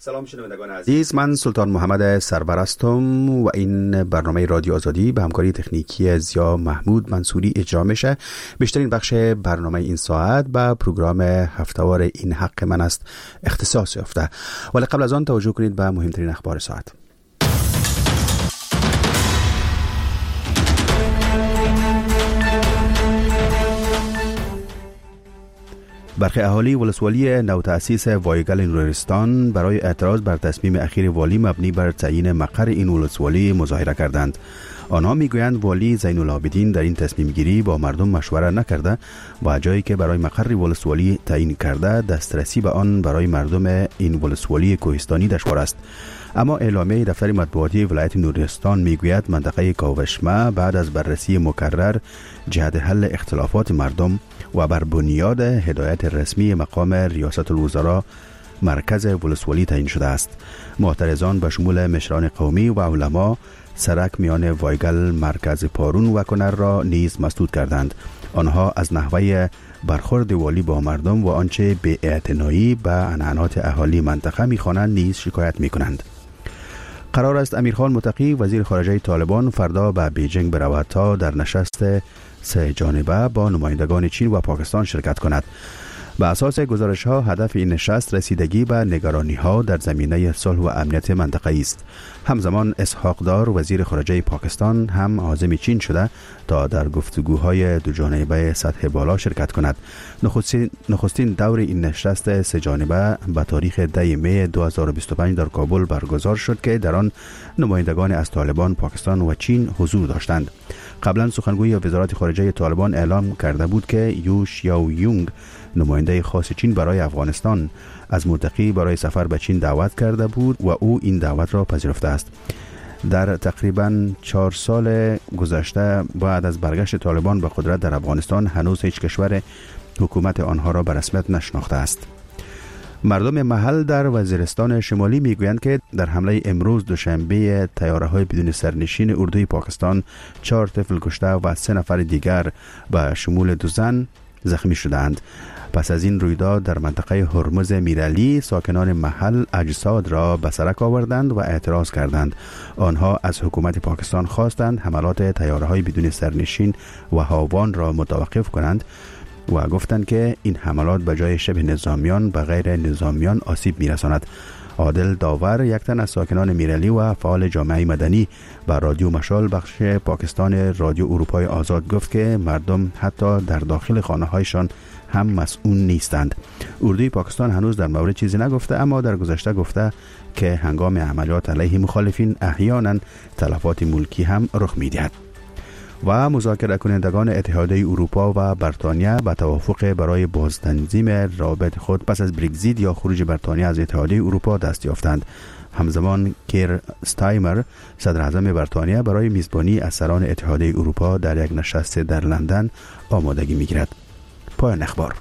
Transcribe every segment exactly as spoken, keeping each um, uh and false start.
سلام شنوندگان عزیز، من سلطان محمد سرور هستم و این برنامه رادیو آزادی به همکاری تکنیکی زیا محمود منصوری اجرا میشه. بیشترین بخش برنامه این ساعت به پروگرام هفته‌وار این حق من است اختصاص یافته، ولی قبل از آن توجه کنید به مهمترین اخبار ساعت. برخی اهالی ولسوالی نوتأسیس وایگل نورستان برای اعتراض بر تصمیم اخیر والی مبنی بر تعیین مقر این ولسوالی مظاهره کردند. آنها میگویند والی زین العابدین در این تصمیم گیری با مردم مشوره نکرده و جایی که برای مقر ولسوالی تعیین کرده دسترسی به آن برای مردم این ولسوالی کوهستانی دشوار است. اما اعلامیه دفتر مطبوعاتی ولایت نورستان میگوید منطقه کاوشمه بعد از بررسی مکرر جهت حل اختلافات مردم و بر بنیاد هدایت رسمی مقام ریاست الوزراء مرکز ولسوالی تعیین شده است. معترضان به شمول مشران قومی و علما سرک میان وایگل مرکز پارون و کنر را نیز مسدود کردند. آنها از نحوه برخورد والی با مردم و آنچه به اعتنایی به عنعنات اهالی منطقه میخوانند نیز شکایت میکنند. قرار است امیرخان متقی وزیر خارجه طالبان فردا به بیجینگ برود تا در نشست سه جانبه با نمایندگان چین و پاکستان شرکت کند. به اساس گزارش ها هدف این نشست رسیدگی به نگرانی ها در زمینه صلح و امنیت منطقه است. همزمان اسحاق دار وزیر خارجه پاکستان هم عازم چین شده تا در گفتگوهای دو جانبه سطح بالا شرکت کند. نخستین, نخستین دور این نشست سه جانبه به تاریخ ده می دو هزار و بیست و پنج در کابل برگزار شد که در آن نمایندگان از طالبان، پاکستان و چین حضور داشتند. قبلا سخنگوی وزارت خارجه طالبان اعلام کرده بود که یو شیاو یونگ نماینده خاص چین برای افغانستان از متقی برای سفر به چین دعوت کرده بود و او این دعوت را پذیرفته است. در تقریباً چهار سال گذشته بعد از برگشت طالبان به قدرت در افغانستان هنوز هیچ کشور حکومت آنها را به رسمیت نشناخته است. مردم محل در وزیرستان شمالی میگویند که در حمله امروز دوشنبه طیاره‌های بدون سرنشین اردوی پاکستان چهار طفل کشته و سه نفر دیگر به شمول دو زن زخمی شدند. پس از این رویداد در منطقه هرمز میرعلی ساکنان محل اجساد را به سرک آوردند و اعتراض کردند. آنها از حکومت پاکستان خواستند حملات طیاره‌های بدون سرنشین و هاوان را متوقف کنند و گفتند که این حملات به جای شبه نظامیان به غیر نظامیان آسیب میرساند. عادل داور یک تن از ساکنان میرعلی و فعال جامعه مدنی به رادیو مشال بخش پاکستان رادیو اروپای آزاد گفت که مردم حتی در داخل خانه‌هایشان هم مسئول نیستند. اردوی پاکستان هنوز در مورد چیزی نگفته، اما در گذشته گفته که هنگام عملیات علیه مخالفین احیانا تلفات ملکی هم رخ می‌دهد. و مذاکره کنندگان اتحادیه اروپا و بریتانیا به توافق برای بازتنظیم روابط خود پس از برگزیت یا خروج بریتانیا از اتحادیه اروپا دست یافتند. همزمان کیر استایمر صدر اعظم بریتانیا برای میزبانی از سران اتحادیه اروپا در یک نشست در لندن آمادگی می‌گیرد. پایان اخبار.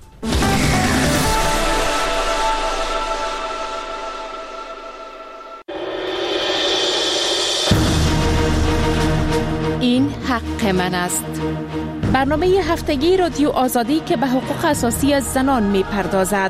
این حق من است. برنامه هفتگی رادیو آزادی که به حقوق اساسی از زنان می پردازد.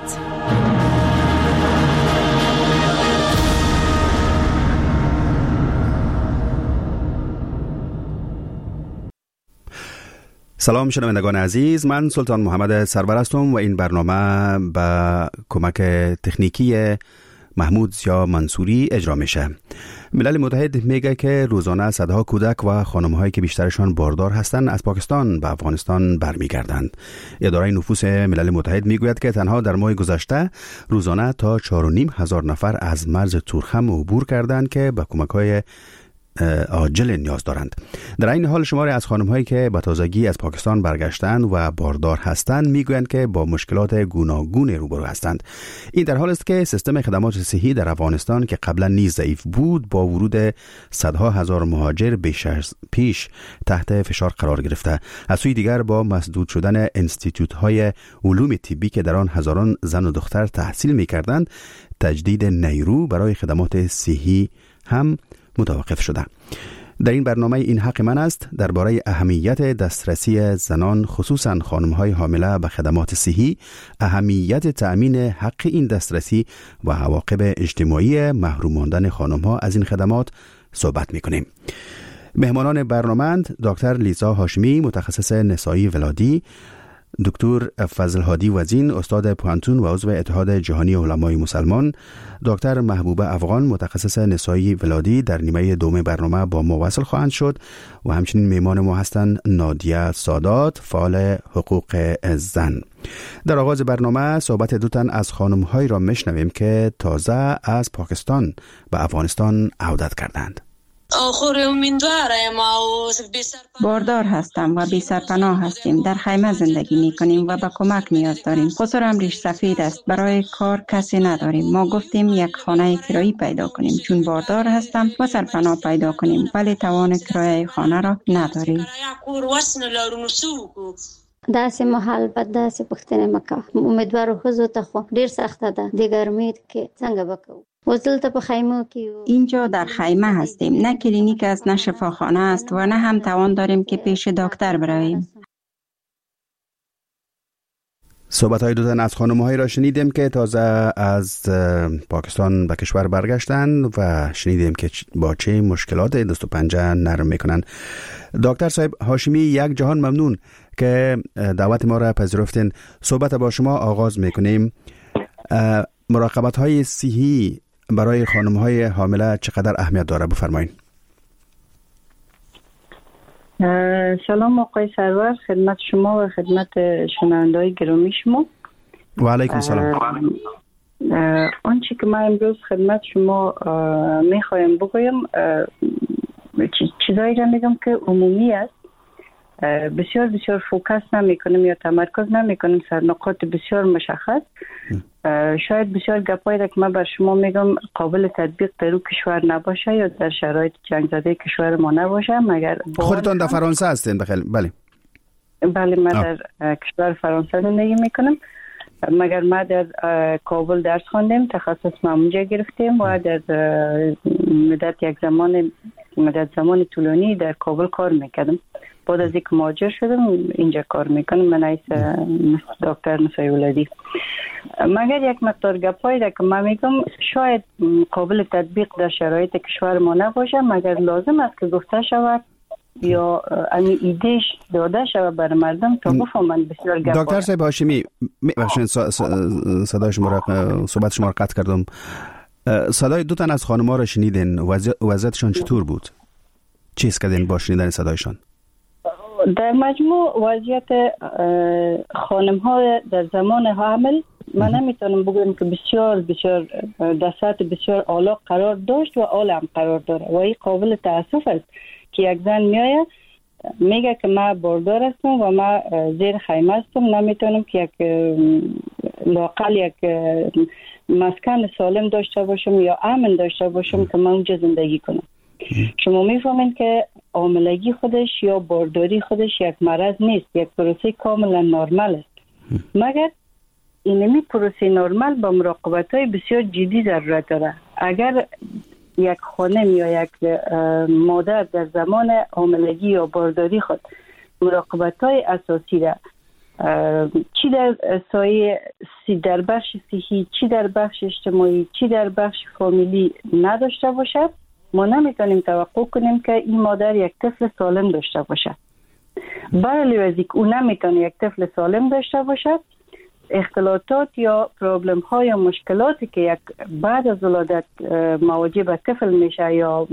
سلام شنوندگان عزیز، من سلطان محمد سرور هستم و این برنامه به کمک تکنیکی محمود زیا منصوری اجرا میشه. ملل متحد میگه که روزانه صدها کودک و خانم‌هایی که بیشترشان باردار هستند از پاکستان به افغانستان برمیگردند. اداره نفوس ملل متحد میگوید که تنها در ماه گذشته روزانه تا چهار و نیم هزار نفر از مرز تورخم عبور کردند که به کمک‌های عاجل نیاز دارند. در این حال شماری از خانم‌هایی که به تازگی از پاکستان برگشتند و باردار هستند میگویند که با مشکلات گوناگون روبرو هستند. این در حال است که سیستم خدمات صحی در افغانستان که قبلا نیز ضعیف بود با ورود صدها هزار مهاجر بیش از پیش تحت فشار قرار گرفته. از سوی دیگر با مسدود شدن انستیتوت‌های علوم طبی که در آن هزاران زن و دختر تحصیل می‌کردند، تجدید نیرو برای خدمات صحی هم متوقف شده. در این برنامه این حق من است درباره اهمیت دسترسی زنان خصوصا خانم‌های حامله به خدمات صحی، اهمیت تأمین حق این دسترسی و عواقب اجتماعی محروم ماندن خانم‌ها از این خدمات صحبت می‌کنیم. مهمانان برنامه‌اند دکتر لیزا هاشمی متخصص نسایی ولادی، دکتر فضل هادی وزین استاد پوانتون و عضو اتحاد جهانی علمای مسلمان، دکتر محبوبه افغان متخصص نسایی ولادی در نیمه دوم برنامه با ما وصل خواهند شد و همچنین میهمان ما هستند نادیه سادات فعال حقوق زن. در آغاز برنامه صحبت دو تن از خانم‌هایی را میشنویم که تازه از پاکستان به افغانستان عودت کردند. باردار هستم و بی سرپناه هستیم. در خیمه زندگی می کنیم و به کمک نیاز داریم. قصورم ریش سفید است. برای کار کسی نداریم. ما گفتیم یک خانه کرایی پیدا کنیم چون باردار هستم و سرپناه پیدا کنیم، ولی توان کرایه خانه را نداریم. داسې محل بد داسې پختنه مکه امیدوارو خزو ته خو ډیر سخته ده د ګرمۍ کې څنګه وکړو. وزلته په خیمه کې اینجا در خیمه هستیم. نه کلینیک است، نه شفاخانه است و نه هم توان داریم که پیش دکتر برویم. صحبت‌های دو تن از خانم‌هایی را شنیدیم که تازه از پاکستان به کشور برگشتند و شنیدیم که با چه مشکلات دست و پنجه نرم میکنند. دکتر صاحب هاشمی، یک جهان ممنون که دعوت ما را پذیرفتین. صحبت با شما آغاز میکنیم. مراقبت‌های صحی برای خانم‌های حامله چقدر اهمیت داره؟ بفرمایید. سلام آقای سرور، خدمت شما و خدمت شنونده‌های گرامی شما. و علیکم سلام. آنچه که من امروز خدمت شما میخوایم بگویم چیزایی را میگم که عمومی است. بسیار بسیار فوکس نمیکنم یا تمرکز نمیکنم سر نقاط بسیار مشخص. شاید بسیار گپایی را که من بر شما میگم قابل تطبیق در او کشور نباشه یا در شرایط جنگ زده کشور ما نباشه، مگر خودتون در فرانسه هستین؟ بخیر. بله بله من آه. در کشور فرانسه زندگی میکنم، مگر ما در کابل درس خواندیم، تخصص ما اونجا گرفتیم و در مدت یک زمان مدت زمان طولانی در کابل کار میکردم. بعد از اینکه مهاجر شدم اینجا کار میکنم، من از دکتر نسایی ولادی. مگر یک مقدار گپایی را که من میگم شاید قابل تطبیق در شرایط کشور ما نباشه، مگر لازم است که گفته شود یا امی ایدهش داده شود بر مردم تا بفهمند. بسیار گپ. دکتر صاحب هاشمی، ببخشید صدای شما را صحبت شما را قطع کردم. صدای دو تن از خانم‌ها را شنیدین، وضعیتشان چطور بود؟ چیز کردین با شنیدن صدایشان؟ در مجموع وضعیت خانم ها در زمان حمل من نمیتونم بگم که بسیار بسیار در سطح بسیار اعلی قرار داشت و اعلی هم قرار داره و این قابل تاسف است که یک زن میایه میگه که من باردار هستم و من زیر خیمه هستم، نمیتونم که یک لاقل یک مسکن سالم داشته باشم یا امن داشته باشم که من اونجا زندگی کنم. شما میفهمید که حاملگی خودش یا بارداری خودش یک مرض نیست، یک پروسه کاملا نرمال است، مگر اینمی پروسه نرمال با مراقبت‌های بسیار جدی ضرورت داره. اگر یک خانم یا یک مادر در زمان حاملگی یا بارداری خود مراقبت‌های اساسی را چی در سایه در بخش صحی، چی در بخش اجتماعی، چی در بخش فامیلی نداشته باشد، ما نمیتونیم توقع کنیم که این مادر یک طفل سالم داشته باشد. برای از اینکه او نمیتونه یک طفل سالم داشته باشد، اختلالات یا پرابلم ها یا مشکلاتی که یک بعد از ولادت مواجه به طفل میشه یا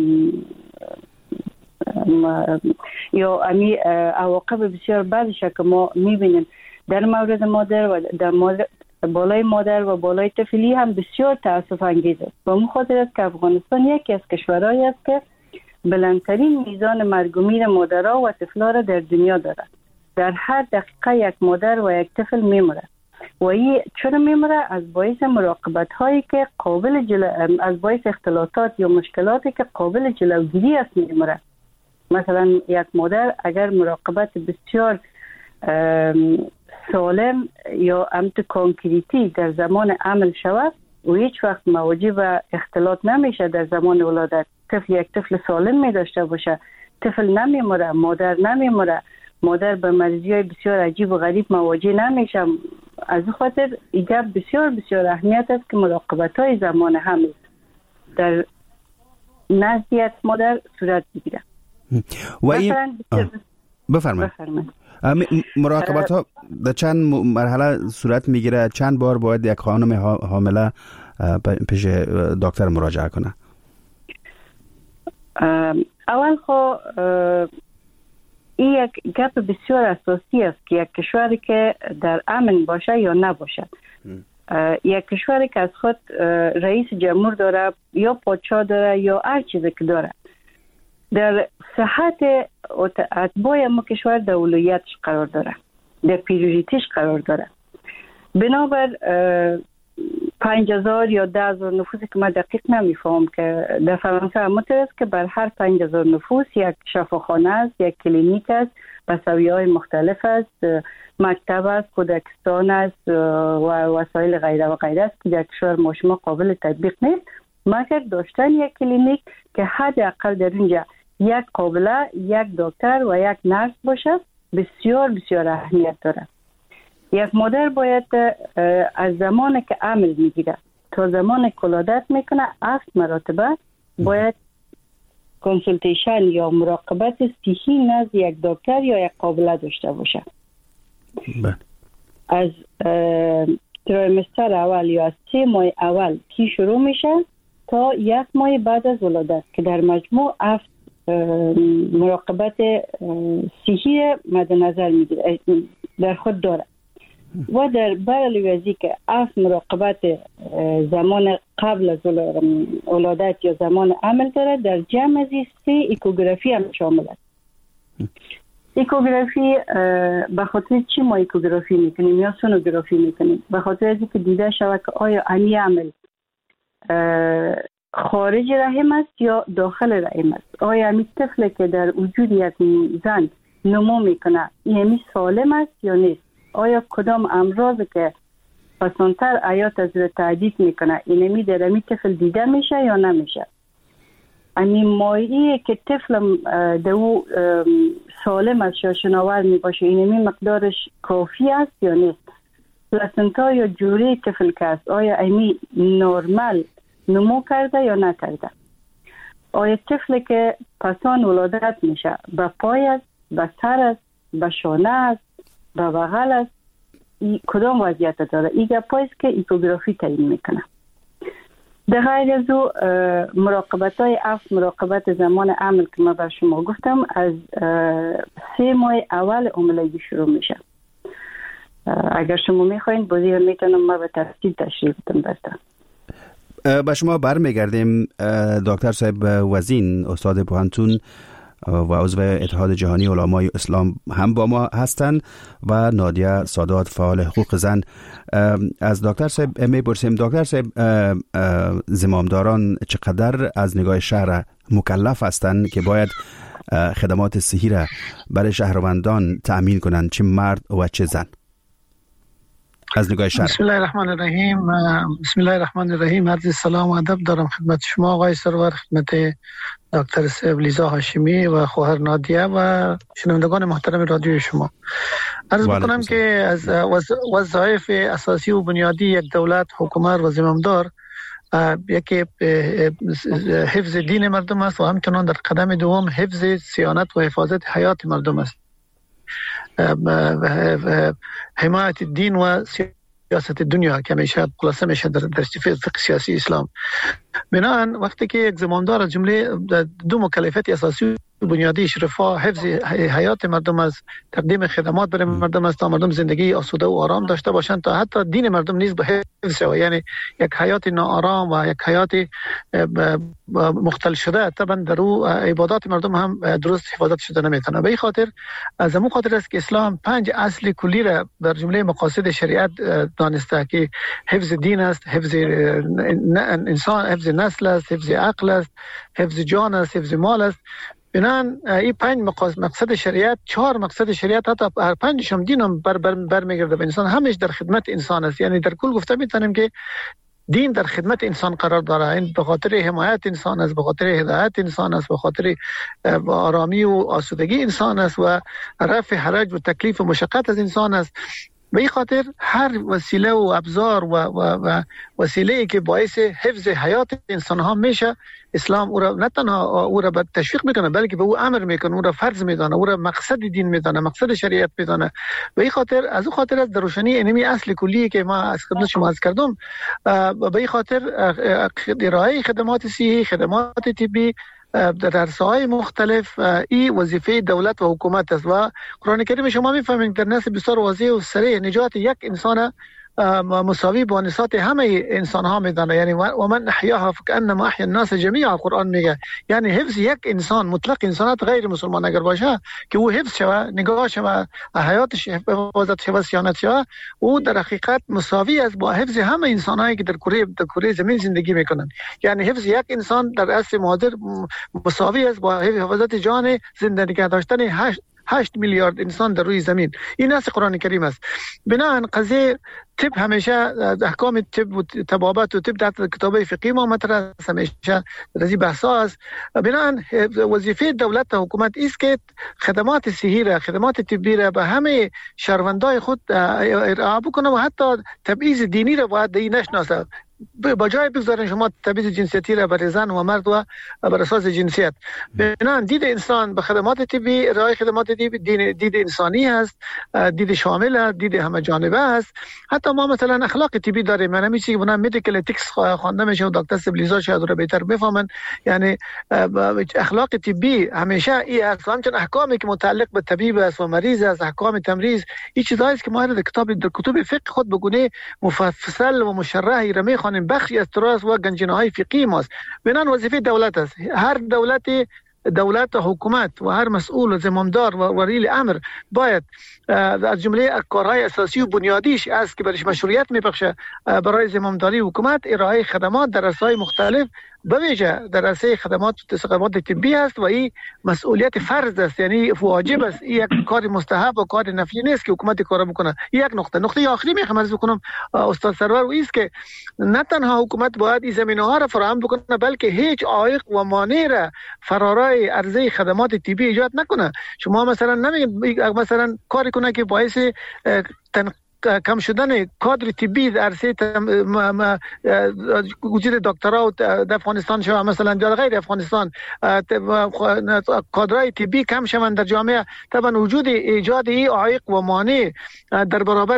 یا امی عواقب بسیار بعدش که ما میبینیم در مورد مادر و در مورد بالای مادر و بالای طفلی هم بسیار تأسف انگیز است. و مخاطر است که افغانستان یکی از کشورهایی است که بلندترین میزان مرگ و میر مادرها و طفلها را در دنیا دارد. در هر دقیقه یک مادر و یک طفل میمرد و این چرا میمرد؟ از باعث مراقبت هایی که قابل جلو... از باعث اختلالات یا مشکلاتی که قابل جلوگیری است میمرد. مثلا یک مادر اگر مراقبت بسیار سالم یا امت کانکریتی در زمان عمل شود و هیچ وقت مواجه به اختلاط نمیشه در زمان ولادت، طفل یک طفل سالم می داشته باشه طفل نمیموره، مادر نمیموره، مادر به مریضی های بسیار عجیب و غریب مواجه نمیشه. از این خاطر ایجاب بسیار بسیار اهمیت است که مراقبت های زمان حمل در نزدیت مادر صورت بگیره. و این بفرمایید. مراقبت ها در چند مرحله صورت میگیره؟ چند بار باید یک خانم حامله پیش دکتر مراجعه کنه؟ اول خو این یک گپ بسیار اساسی است که یک کشوری که در امن باشه یا نباشه، یک کشوری که از خود رئیس جمهور داره یا پادشاه داره یا هر چیزی که داره، در صحت اتباع ما کشور در اولویتش قرار داره، در پریوریتیش قرار داره. بنابر پنج هزار یا ده هزار نفوسی که من دقیق نمیفهم که در فرانسه همونطور است که بر هر پنج هزار نفوس یک شفاخانه است، یک کلینیک است، بسویه های مختلف است، مکتب است، کودکستان است و وسایل غیره و غیره است که در کشور ما شما قابل تطبیق نیست، مگر داشتن یک کلینیک که حداقل در اینجا یک قابله، یک دکتر و یک نرس باشد بسیار بسیار اهمیت داره. یک مادر باید از زمانی که حمل میگیره تا زمان که ولادت میکنه هفت مرتبه باید کنسولتیشن یا مراقبت صحی نزد یک دکتر یا یک قابله داشته باشه. از تریمستر اول یا از سه ماه اول کی شروع میشه تا یک ماه بعد از ولادت که در مجموع هفت مراقبت صحی مد نظر میگیره در خود داره. و در برعلاوه که هفت مراقبت زمان قبل از ولادت یا زمان حمل داره، در جمع از سه اکوگرافی هم شامل است. اکوگرافی به خاطر چی ما اکوگرافی میکنیم یا سونوگرافی میکنیم؟ به خاطر از که دیده شود که آیا امی حمل خارج رحم است یا داخل رحم است، آیا امی طفل که در وجود یک زن نمو میکنه امی سالم است یا نیست، آیا کدام امراض که پسانتر حیات از رو تهدید میکنه اینمی در امی طفل دیده میشه یا نمیشه، امی مایعی که طفل دو سالم از شاشناور میباشه اینمی مقدارش کافی است یا نیست، پلاسنتا یا جوره طفل که است آیا امی نورمال نمو کرده یا نکرده، آیا طفل که پسان ولادت میشه به پای است، به سر است، به شانه است، به بغل است، کدام وضعیت داره؟ این گپایست که اکوگرافی تعیین میکنه. در غیر از او مراقبت های هفت مراقبت زمان حمل که من بر شما گفتم از سه ماه اول حاملگی شروع میشه. اگر شما میخواین بازی میتونم من به تفصیل تشریح بدم براتون. به شما برمیگردیم دکتر صاحب وزین، استاد پوهنتون و عضو اتحاد جهانی علمای اسلام هم با ما هستند و نادیه سادات فعال حقوق زن. از دکتر صاحب میپرسیم دکتر صاحب زمامداران چقدر از نگاه شهر مکلف هستند که باید خدمات صحی را برای شهروندان تأمین کنند، چه مرد و چه زن؟ از نگاه شهر. بسم الله الرحمن الرحیم. بسم الله الرحمن الرحیم. عرض سلام و ادب دارم خدمت شما آقای سرور، خدمت دکتر صاحب لیزا هاشمی و خواهر نادیه و شنوندگان محترم رادیو شما. عرض میکنم که از وظایف اساسی و بنیادی یک دولت، حکومت و زمامدار یکی حفظ دین مردم است و همچنان در قدم دوم حفظ صیانت و حفاظت حیات مردم است. حمایت دین و سیاست دنیا که میشه خلاصه میشه در در فقه سیاسی اسلام. بنابراین وقتی که یک زمامدار از جمله دو مکلفیت اساسی بنیادیش رفاه حفظ حیات مردم است، تقدیم خدمات برای مردم است تا مردم زندگی آسوده و آرام داشته باشند تا حتی دین مردم نیز به حفظ شود، یعنی یک حیات ناآرام و یک حیات مختل شده طبعا در او عبادات مردم هم درست حفاظت شده نمیتونه. به این خاطر از همون خاطر است که اسلام پنج اصل کلی را در جمله مقاصد شریعت دانسته که حفظ دین است، حفظ انسان، حفظ نسل است، حفظ عقل است، حفظ جان است، حفظ مال است. بنان این پنج مقصد شریعت، چهار مقصد شریعت حتی هر پنجشم دین هم بر بر, بر میگرده به انسان، همش در خدمت انسان است. یعنی در کل گفته میتونیم که دین در خدمت انسان قرار داره. این به خاطر حمایت انسان است، به خاطر هدایت انسان است، به خاطر آرامی و آسودگی انسان است و رفع حرج و تکلیف و مشقت از انسان است. به این خاطر هر وسیله و ابزار و, و, و وسیله‌ای که باعث حفظ حیات انسان ها میشه، اسلام او را نه تنها او را به تشویق میکنه بلکه به او امر میکنه، او را فرض میدانه، او را مقصد دین میدانه، مقصد شریعت میدانه. به این خاطر از او خاطر از در روشنی اینمی اصل کلی که ما از خدمت شما عرض کردم، به این خاطر ارائه خدمات صحی، خدمات طبی در ساحه‌های مختلف این وظیفه دولت و حکومت است و قرآن کریم شما میفهمید در نص بسیار واضح و صریح نجات یک انسان مساوی با نسات همه انسان ها میدانه. یعنی و من احیاها فکانما احیا الناس جمیعا، قرآن میگه یعنی حفظ یک انسان مطلق، انسانات غیر مسلمان اگر باشه که او حفظ شوه، نگاه شوه، حیاتش حفاظت شوه، صیانت شوه، او در حقیقت مساوی است با حفظ همه انسانایی که در کره در کره زمین زندگی میکنن. یعنی حفظ یک انسان در اصل مادر مساوی است با حفاظت جان زنده نگه داشتن هشت هشت میلیارد انسان در روی زمین. این از قرآن کریم است. بنابراین قضیه طب همیشه احکام طب و طبابت و طب در کتابه فقهی ما مطرح است، همیشه در این بحثا است. بنابراین وظیفه دولت و حکومت است که خدمات صحی را، خدمات طبی را به همه شهروندان خود ارائه بکنه و حتی تبعیض دینی را باید این نشناسه. با جای بگذارین شما تبعیض جنسیتی را برای زن و مرد و بر اساس جنسیت. بنابراین دید انسان به خدمات طبی، ارائه خدمات طبی دین دید انسانی است، دید شامل است، دید همه جانبه است. حتی ما مثلا اخلاق طبی داریم. من همین چیزی که بنا مدیکال اتیکس خوانده میشه و دکتر سبلیزا شاید رو بهتر بفهمن. یعنی اخلاق طبی همیشه این است، همچنین احکامی که متعلق به طبیب است و مریض است، احکام تمریض، این چیزایی است که ما در کتاب در کتب فقه خود بگونه مفصل و مشرح را میخوانیم. بخشی از تراث و گنجینه‌های فقهی ماست. بنان وظیفه دولت است. هر دولتی دولت و حکومت و هر مسئول و زمامدار و ولی امر باید از جمله کارهای اساسی و بنیادیش است که برش مشروعیت میبخشه برای زمامداری حکومت ارائه خدمات در رسای مختلف، به ویژه در رسای خدمات خدمات طبی است و این مسئولیت فرض است، یعنی واجب است. این یک کار مستحب و کار نفلی نیست که حکومت کار بکنه. یک نقطه نقطه آخری میخوام عرض بکنم استاد سرور، و است که نه تنها حکومت باید این زمینه‌ها را فراهم بکنه بلکه هیچ عایق و مانع را فرارای عرضه خدمات طبی ایجاد نکنه. شما مثلا نمیگید مثلا کاری کنه که باعث تن کم شدن کادر طبی در عرصه وجود دکترها در افغانستان شما مثلا در غیر افغانستان کادرهای طبی کم شوند در جامعه، طبعا وجود ایجاد این عایق و مانع در برابر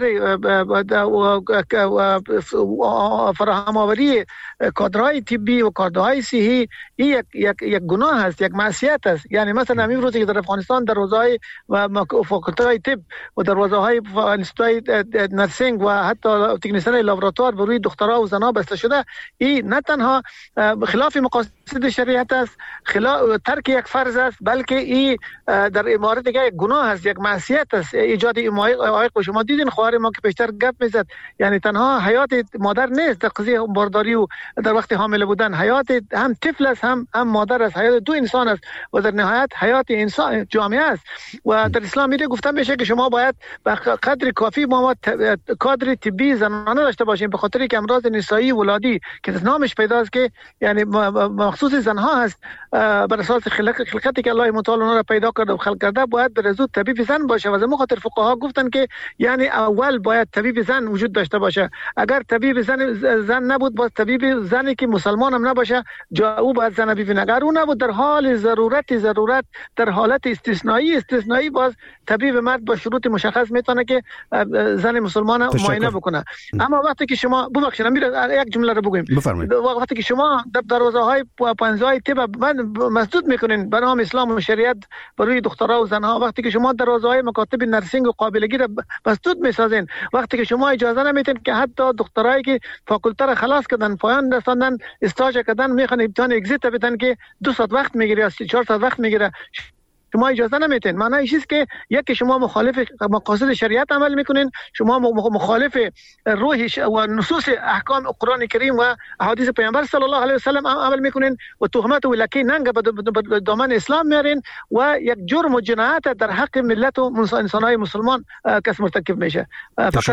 فراهم آوری کادرهای طبی و کادرهای صحی این یک یک یک گناه است، یک معصیت است. یعنی مثلا همین روزی که در افغانستان در روزهای و فاکولته طب و در روزهای انستیتوت نرسینگ و حتی تکنسین لابراتوار بر روی دخترها و زنها بسته شده، این نه تنها خلاف مقاصد شریعت است، خلاف ترک یک فرض است، بلکه این در امارت دیگه یک گناه است، یک معصیت است. ایجاد این عایق شما دیدین خواهر ما که پیشتر گپ میزد، یعنی تنها حیات مادر نیست در قضیه بارداری و در وقت حامله بودن، حیات هم طفل است هم هم مادر است، حیات دو انسان است و در نهایت حیات انسان جامعه است. و در اسلام میره گفته میشه که شما باید به قدر کافی ما کادر طبی زنانه داشته باشیم، به خاطر که امراض نسایی ولادی که نامش پیداست که یعنی مخصوص زنها هست، بر اساس خلقتی که الله متعال اونها را پیدا کرده و خلق کرده باید در زود طبیب زن باشه. و از همون خاطر فقها گفتن که یعنی اول باید طبیب زن وجود داشته باشه. اگر طبیب زن زن نبود باز طبیب زنی که مسلمان هم نباشه جا او باید زن ببینه. اگر اون نبود در حال ضرورت ضرورت در حالت استثنایی استثنایی باز طبیب مرد با شروط مشخص میتونه که زن مسلمان معاینه بکنه. اما وقتی که شما ببخشید یک جمله رو بگویم، وقتی که شما در دروازه های پنجاه های طب من مسدود میکنین به نام اسلام و شریعت برای دخترها و زنها، وقتی که شما دروازه های مکاتب نرسینگ و قابلگی را مسدود میسازین، وقتی که شما اجازه نمیتین که حتی دخترایی که فاکولته را خلاص کردن پایان رساندن استاژ کردن میخوان امتحان اگزیت بدن که دو ساعت وقت میگیره یا چهار ساعت وقت میگیره، شما اجازه نمیتین. معنی چیست که یکی شما مخالف مقاصد شریعت عمل میکنین، شما مخالف روح و نصوص احکام قرآن کریم و احادیث پیامبر صلی الله علیه و سلم عمل میکنین و تهمت و لکی ننگ به دامن اسلام میارین و یک جرم و جنایت در حق ملت و انسانهای مسلمان کس مرتکب میشه. تشکر.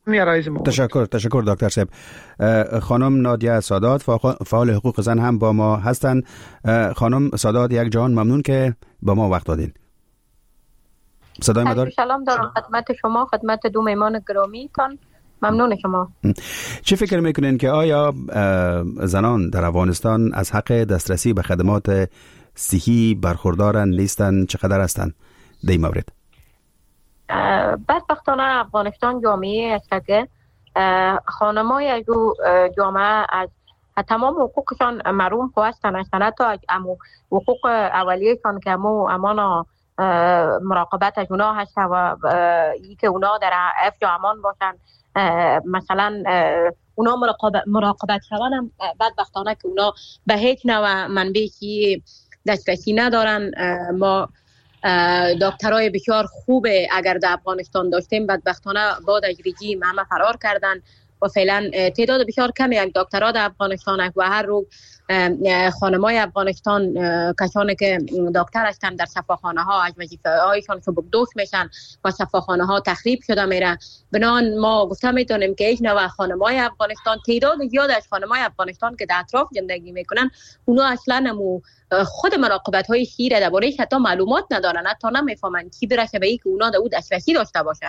تشکر تشکر دکتر صاحب. خانم نادیه سادات فعال حقوق زن هم با ما هستند. خانم سادات یک جان ممنون که با ما وقت دادین. صدای ما دارید؟ سلام دارم خدمت شما، خدمت دو مهمان گرامی تان. ممنون شما. چه فکر میکنین که آیا زنان در افغانستان از حق دسترسی به خدمات صحی برخوردارن نیستن؟ چقدر هستن در این مورد؟ بدبختانه افغانستان جامعه است که خانمای جو جامعه از تمام حقوقشان محروم هستند، حتی از حقوق اولیه‌شان که همو امان مراقبت از اونا هست و ای که اونا در افج و امان باشن، مثلا اونا مراقبت مراقبت شون هم بدبختانه که اونا به هیچ نوع منبعی دسترسی ندارن. ما دکترای بسیار خوب اگر در افغانستان داشتیم، بدبختانه بعد از رژیم همه فرار کردن و فعلا تعداد بسیار کمی یک دکترها در افغانستان و هر روز خانمای افغانستان کسانی که دکتر هستند در شفاخانه ها از وظیفه هایشان سبکدوش میشن و شفاخانه ها تخریب شده میره. بنابراین ما گفته میتونیم که یک نوع خانمای افغانستان، تعداد زیاد از خانمای افغانستان که در اطراف زندگی میکنن، اونا اصلا همو خود مراقبت های شیره درباره حتی معلومات ندارن، حتی نمیفهمن کی برسه به این که اونا در او دسترسی داشته باشن.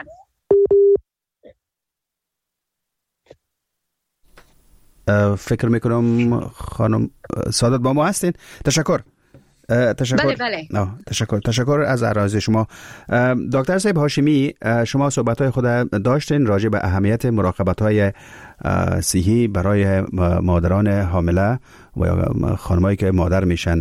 فکر میکنم خانم سادات با ما هستین. تشکر. تشکر. بله بله. نه تشکر تشکر از عرض شما. دکتر صاحب هاشمی، شما صحبت‌های خود داشتین راجع به اهمیت مراقبت‌های صحی برای مادران حامله و خانمایی که مادر میشن.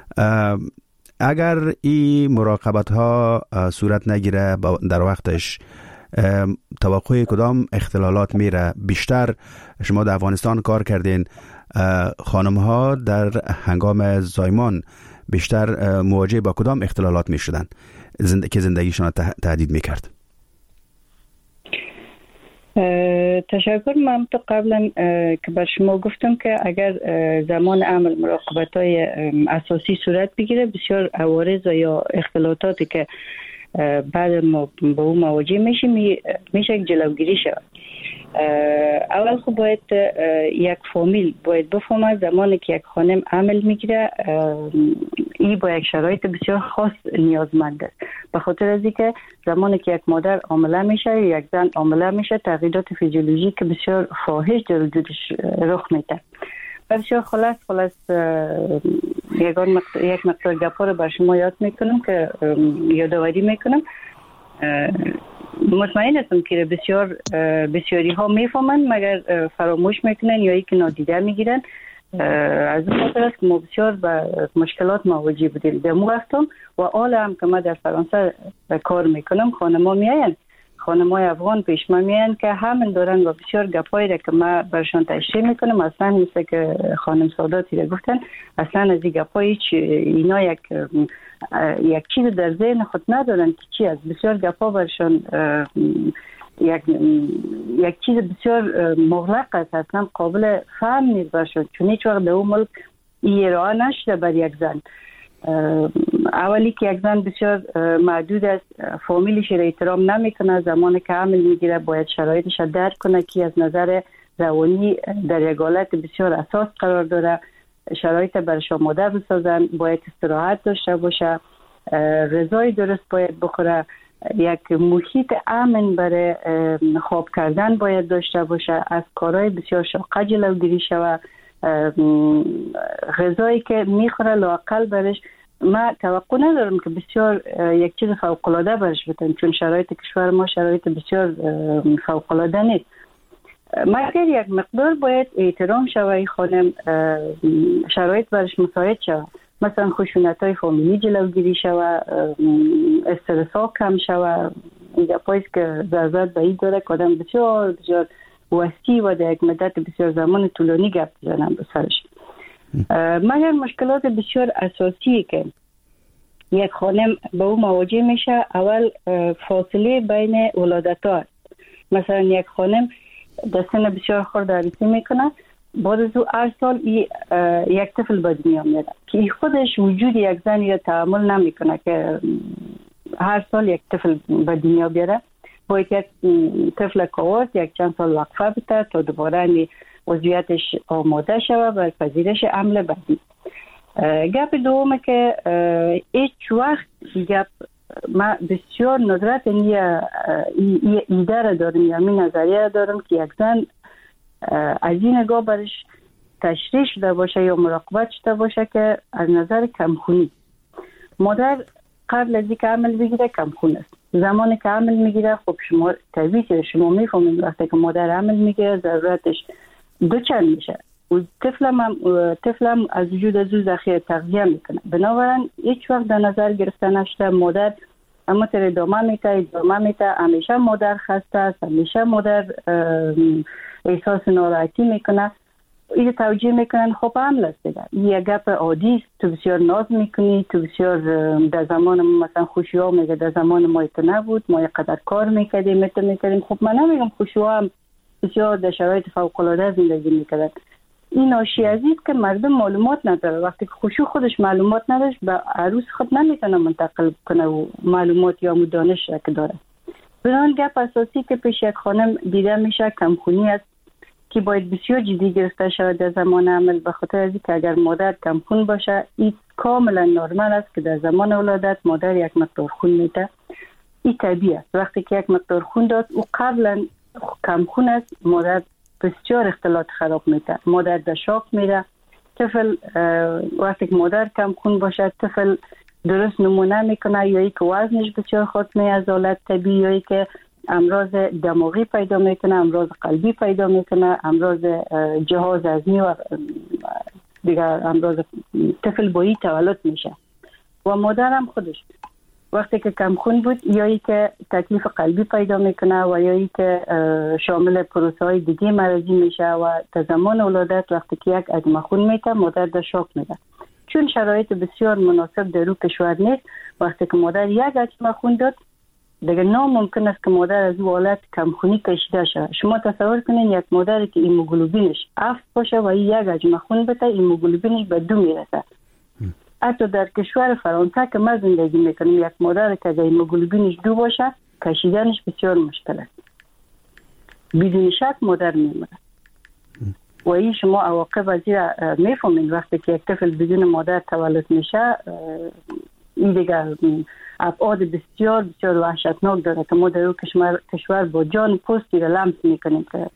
اگر این مراقبت‌ها صورت نگیره در وقتش، توقع کدام اختلالات میره؟ بیشتر شما در افغانستان کار کردین، خانم ها در هنگام زایمان بیشتر مواجه با کدام اختلالات میشدن زند... که زندگیشون تهدید میکرد؟ تشکر. من تو قبلا که بر شما گفتم که اگر زمان عمل مراقبت های اساسی صورت بگیره، بسیار عوارض یا اختلالاتی که بعد ما با اون مواجه میشیم میشه جلوگیری شود. اول خب باید یک فامیل باید بفهمه زمانی که یک خانم عمل میگیره این با یک شرایط بسیار خاص نیازمند است، به خاطر از اینکه زمانی که یک مادر حامله میشه یا یک زن حامله میشه تغییرات فیزیولوژیک بسیار فاحش در وجودش رخ میده. بسیار خلاص خلاص یکان مقدار یک مقدار گپا رو بر شما یاد میکنم که یادآوری میکنم. مطمئن هستم که بسیار بسیاری ها میفهمن مگر فراموش میکنن یا اینکه نادیده میگیرن. از اون خاطر است که ما بسیار به مشکلات مواجه بودیم در مو وقتم و حال هم که من در فرانسه کار میکنم خانما میاین خانمای افغان پیش من میان که همین دارن و بسیار گپایی را که من برشان تشریح میکنم اصلا مثل که خانم ساداتی را گفتن اصلا از این گپایی هیچ اینا یک یک چیز در ذهن خود ندارن که چی است. بسیار گپا برشان یک یک چیز بسیار مغلق است، اصلا قابل فهم نیست برشان، چون هیچ وقت در اون ملک این راه نشده بر یک زن. اولی که یک زن بسیار محدود است، فامیلش را احترام نمیکنه، زمانی که حمل میگیره باید شرایطش درک کنه که از نظر روانی در یک حالت بسیار اساس قرار داره، شرایط برش آماده بسازن، باید استراحت داشته باشه، غذای درست باید بخوره، یک محیط امن برای خواب کردن باید داشته باشه، از کارهای بسیار شاقه جلوگیری شود، غذایی که میخوره لااقل برش من توقع ندارم که بسیار یک چیز فوق‌العاده برش بدن، چون شرایط کشور ما شرایط بسیار فوق‌العاده نیست، مگر یک مقدار باید احترام شود خانم، شرایط برش مساعد شود، مثلا خشونت‌های فامیلی جلوگیری شود، استرس ها کم شود. این گپاییست که ضرورت به این داره که آدم بسیار بسیار وسیع و در یک مدت بسیار زمان طولانی گپ بزنم به سرش. مگر مشکلات بسیار اساسی که یک خانم با او مواجه میشه، اول فاصله بین ولادت‌ها است. مثلا یک خانم در سن بسیار خرد عروسی میکنه، بعد از او هر سال یک طفل به دنیا میاد که خودش وجود یک زن یا تحمل نمیکنه که هر سال یک طفل به دنیا بیاره. باید یک طفل کاوارد یک چند سال وقفه بده تا دوباره عضویتش آماده شود برای پذیرش حمل بعدی. گپ دومه که هیچ وقت گپ ما بسیار ندرت این ایده را دارم یا می نظریه را دارم که یک زن از این نگاه برش تشریح شده باشه یا مراقبت شده باشه که از نظر کمخونی مادر قبل از اینکه حمل بگیره کمخون است. زمانی که حمل میگیره خب شما طبیعی شما میفهمید وقتی که مادر حمل میگیره ضرورتش دو چند میشه و طفلم طفلم از وجود از او ذخیره تغذیه میکنه. بنابراین هیچ وقت در نظر گرفته نشده مادر اما تر ادامه میته ادامه میته همیشه مادر خسته است، همیشه مادر احساس ناراحتی میکنه. این توجیه میکنن خب حمل است دیگه، یه گپ عادی است، تو بسیار ناز میکنی، تو بسیار در زمان مثلا خوشی ها میگه در زمان ما تو نبود، ما یه قدر کار میکردیم میتو میکردیم. خب من نمیگم خوشی ها هم بسیار در شرایط فوق العاده زندگی میکردن. این ناشی از این که مردم معلومات نداره. وقتی که خوشی خودش معلومات نداشت به عروس خود نمیتونه منتقل کنه و معلومات یا دانش را که داره. بنابراین گپ اساسی که پیش یک خانم دیده میشه کمخونی است که باید بسیار جدی گرفته شود در زمان حمل، به خاطر از اینکه اگر مادر کمخون باشه این کاملا نرمال است که در زمان ولادت مادر یک مقدار خون میده. این طبیعی است. وقتی که یک مقدار خون داد او قبلا کمخون است مادر بسیار اختلاط خراب میده، مادر در شاک میره. طفل وقتی که مادر کمخون باشه طفل درست نمونه میکنه یا ای که وزنش بسیار خود می از حالت طبیعی یا ای که امراض دماغی پیدا میکنه، امراض قلبی پیدا میکنه، امراض جهاز هضمی و دیگر امراض. طفل با این تولد میشه و مادر هم خودش وقتی که کمخون بود یا ای که تکلیف قلبی پیدا میکنه و یا ای که شامل پروسه های دیگه مرضی میشه و در زمان ولادت وقتی که یک عدم خون میته مادر در شاک میده. چون شرایط بسیار مناسب در رو کشور نیست، وقتی که مادر یک عدم خون داد دیگه ناممکن است که مادر از اون حالت کمخونی کشیده شود. شما تصور کنین یک مادر که هیموگلوبینش هفت باشه و این یک عجم خون بده هیموگلوبینش به دو میرسه. حتی در کشور فرانسه که ما زندگی میکنیم یک مادر که هیموگلوبینش دو باشه کشیدنش بسیار مشکل است. بدون شک مادر میمونه و این شما عواقب از این میفهمین. وقتی که یک طفل بدون مادر تولد میشه این دیگر ابعاد بسیار بسیار وحشتناک داره که ما در اون کشور, کشور با جان پوستی را لمس میکنیم که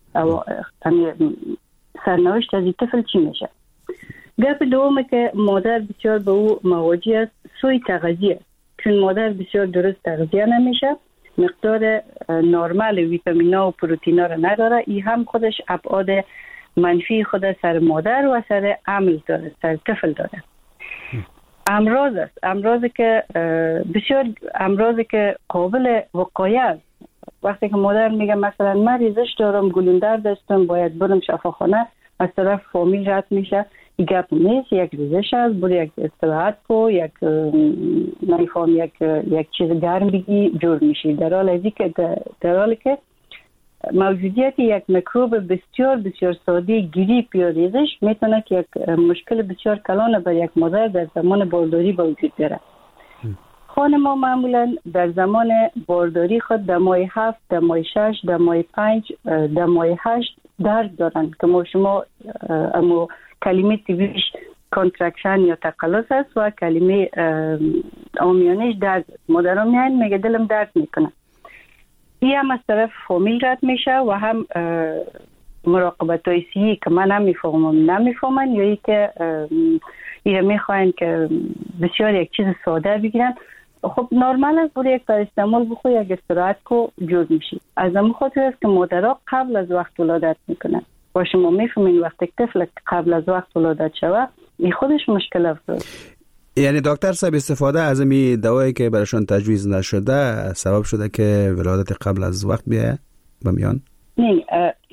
سرنوشت از این طفل چی میشه. گپ دومه که مادر بسیار به او مواجه است سوی تغذیه. چون مادر بسیار درست تغذیه نمیشه، مقدار نرمال ویتامینا و پروتینا را نداره. این هم خودش ابعاد منفی خود سر مادر و سر حمل داره، سر طفل داره. امراض است، امراضی که بسیار امراضی که قابل وقایه است. وقتی که مادر میگه مثلا من ریزش دارم، گلوندر داشتم، باید برم شفاخانه، از طرف فامیل رد میشه این گپ نیست، یک ریزش است، برو یک استراحت کو، یک نمیفهم یک یک چیز گرم بگی جور میشی. در حال ازی که در حالی که موجودیت یک میکروب بسیار بسیار ساده گریپ یا ریزش میتونه که یک مشکل بسیار کلان بر یک مادر در زمان بارداری به وجود بیاره. خانم‌ها معمولا در زمان بارداری خود در ماه هفت، در ماه شش، در ماه پنج، در ماه هشت درد دارن که ما شما اما کلمه تیویش کانترکشن یا تقلص است و کلمه آمیانش درد. مادران میان میگه دلم درد میکنه. این هم از طرف فامیل رد میشه و هم مراقبت های سیی که من نمیفهمم نمیفهمن یا ای که ایره میخواین که بسیار یک چیز ساده بگیرن. خب نرمال است برای یک پرستمول بخور، یک استراحت کو جور میشی. از همون خاطر است که مادرها قبل از وقت ولادت میکنن و شما میفهمین وقتی طفل قبل از وقت ولادت شود این خودش مشکل افزاد. یعنی دکتر صاحب استفاده از این دوایی که براشون تجویز نشده سبب شده که ولادت قبل از وقت بیایه به میان؟ نه،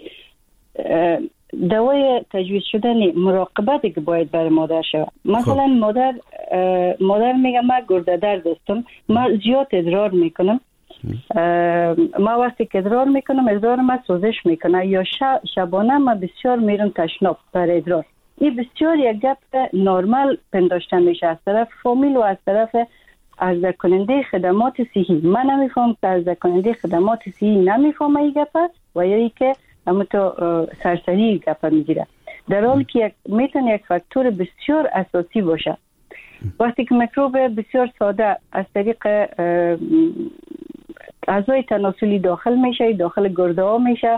دوای تجویز شده نه، مراقبتی که باید برای مادر شود. مثلا مادر مادر میگه من گرده درد داشتم، من زیاد ادرار میکنم، ما وقتی که ادرار میکنم ادرار ما سوزش میکنه یا شبانه ما بسیار میرم تشناب برای ادرار. این بسیار یک گپ نرمال پنداشته میشه از طرف فامیل و از طرف عرضه کننده خدمات صحی. من نمیفهم که عرضه کننده خدمات صحی نمیفهمه این گپه و یا ای که همون تو سرسری گپه میگیره، در حالی که میتونه یک فاکتور بسیار اساسی باشه. وقتی که میکروب بسیار ساده از طریق اعضای تناسلی داخل میشه، داخل گرده ها میشه،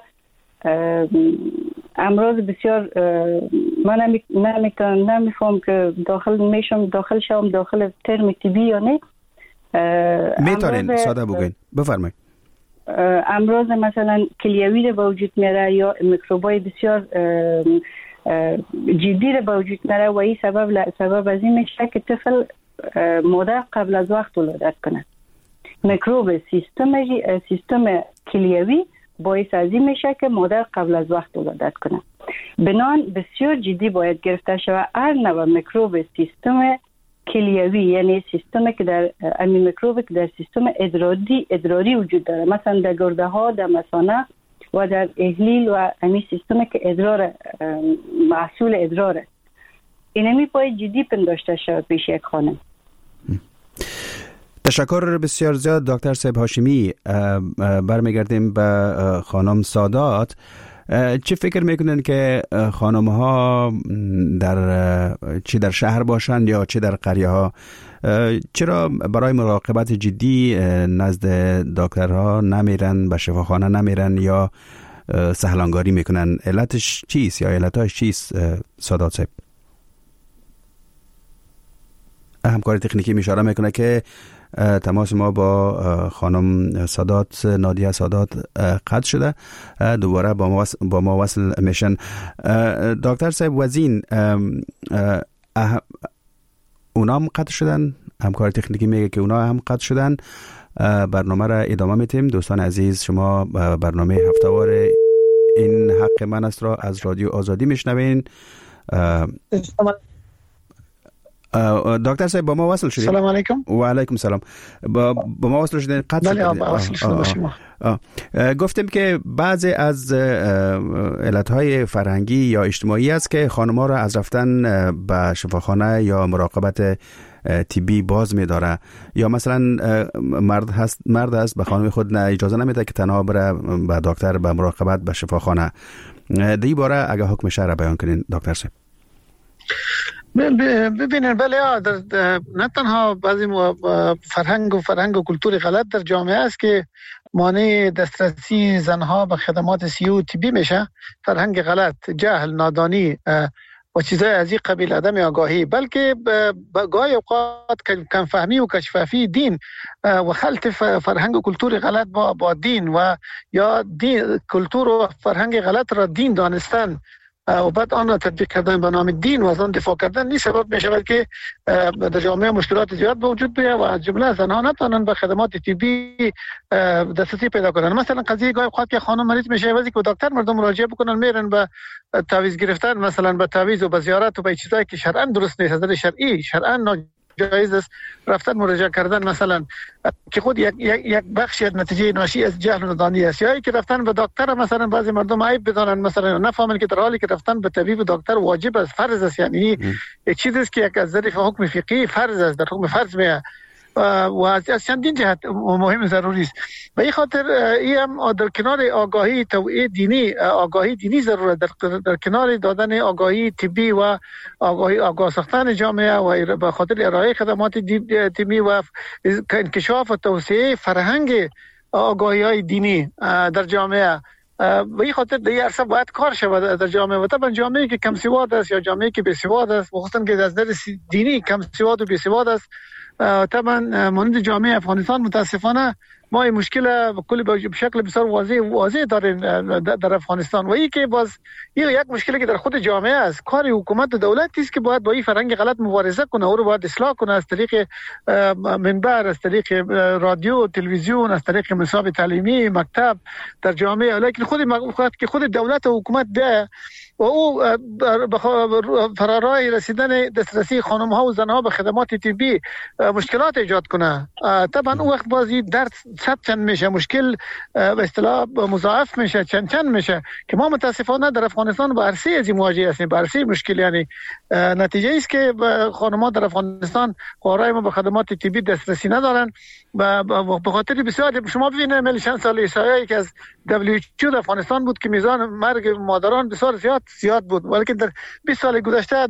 امراض بسیار من نمیتونم نمیفهم که داخل میشم داخل شوم داخل ترم طبی یا نه. میتونین ساده بگین، بفرمایید. امراض مثلا کلیوی به وجود میاره یا میکروبای بسیار جدی به وجود میاره و این سبب سبب از این میشه که طفل مادر قبل از وقت ولادت کنه. میکروب سیستم سیستم کلیوی باعث از این میشه که مادر قبل از وقت ولادت کنه. بنان بسیار جدی باید گرفته شود هر نوع میکروب سیستم کلیوی، یعنی سیستمی که در همین میکروبی که در سیستم ادراری ادراری وجود داره، مثلا در گرده ها، در مثانه و در احلیل و همین سیستمی که ادرار محصول ادراره، اینمی باید جدی پنداشته شود پیش یک خانم. تشکر بسیار زیاد دکتر صاحب هاشمی. برمیگردیم به خانم سادات. چه فکر میکنن که خانم ها در چه در شهر باشند یا چه در قریه ها چرا برای مراقبت جدی نزد دکترها نمیرن، به شفاخانه نمیرن یا سهلانگاری میکنن؟ علتش چیست یا علتاش چیست سادات صاحب؟ همکار تکنیکی میشاره میکنه که تماس ما با خانم سادات نادیه سادات قطع شده، دوباره با ما با ما وصل میشن. دکتر صاحب وزین اونا هم قطع شدن، همکار تکنیکی میگه که اونا هم قطع شدن. برنامه را ادامه میتیم. دوستان عزیز، شما برنامه هفتهوار این حق من است را از رادیو آزادی میشنوین. دکتر صاحب با ما وصل شدید؟ سلام علیکم. و علیکم سلام. با, با ما وصل شدید؟ قطع بله با وصل شدید با شما. گفتیم که بعضی از علتهای فرهنگی یا اجتماعی است که خانم‌ها را از رفتن به شفاخانه یا مراقبت طبی باز می‌داره، یا مثلا مرد هست مرد است به خانم خود نه اجازه نمیده که تنها بره به دکتر به مراقبت به شفاخانه. دی باره اگه حکم شرع بیان کنین دکتر صاحب. ببینید بله، نه تنها بعضی فرهنگ و فرهنگ و کلتور غلط در جامعه است که مانع دسترسی زنها به خدمات صحی و طبی میشه، فرهنگ غلط، جهل، نادانی و چیزای از این قبیل، عدم آگاهی، بلکه گاهی اوقات کم فهمی و کشفافی دین و خلط فرهنگ و کلتور غلط با با دین و یا دین کلتور و فرهنگ غلط را دین دانستن و بعد آن را تطبیق کردن به نام دین و از آن دفاع کردن این سبب می شود که در جامعه مشکلات زیاد به وجود بیاید و از جمله زنها نتوانند به خدمات طبی دسترسی پیدا کنند. مثلا قضیه گاهی اوقات که خانم مریض میشه وقتی که دکتر مردم مراجعه بکنن میرن به تعویض گرفتن، مثلا به تعویض و به زیارت و به چیزایی که شرعاً درست نیست، از نظر شرعی شرعاً جایز است رفتن مراجعه کردن، مثلا که خود یک یک بخشی از نتیجه ناشی از جهل و نادانی است، یا که رفتن به دکتر مثلا بعضی مردم عیب بدانن، مثلا نفهمن که در حالی که رفتن به طبیب و دکتر واجب است، فرض است، یعنی یک چیزی است که یک از ظریف حکم فقهی فرض است، در حکم فرض میاد و از چندین جهت مهم ضروری است. به این خاطر این در کنار آگاهی توعیه دینی، آگاهی دینی ضرورت در, در کنار دادن آگاهی طبی و آگاهی آگاه ساختن جامعه و به خاطر ارائه خدمات طبی و انکشاف و توسعه فرهنگ آگاهی های دینی در جامعه، و این خاطر در این عرصه باید کار شود در جامعه. و طبعا جامعه که کم سواد است یا جامعه که بی سواد است، خصوصا که از نظر دینی کم سواد و بی سواد است، طبعا مانند جامعه افغانستان متاسفانه ما این مشکل کلی به شکل بسیار واضح واضح داریم در افغانستان، و این که باز این یک مشکلی که در خود جامعه است. کار حکومت و دولتی است که باید با این فرهنگ غلط مبارزه کنه، او رو باید اصلاح کنه از طریق منبر، از طریق رادیو، تلویزیون، از طریق مصاحف تعلیمی، مکتب در جامعه. لیکن خود وقت که خود دولت و حکومت ده و او فرارای رسیدن دسترسی خانم ها و زن ها به خدمات طبی مشکلات ایجاد کنه، طبعا اون وقت بازی درد صد چند میشه، مشکل به اصطلاح مضاعف میشه، چند چند میشه که ما متاسفانه در افغانستان با عرصه از مواجه هستیم، با عرصه مشکل. یعنی نتیجه است که خانم‌ها در افغانستان خواهرای ما به خدمات طبی دسترسی ندارن و به خاطر بسیار شما ببینید ملی چند سال ایسایی که از دبلیو اچ او در افغانستان بود که میزان مرگ مادران بسیار زیاد زیاد بود، ولی که در بیست سال گذشته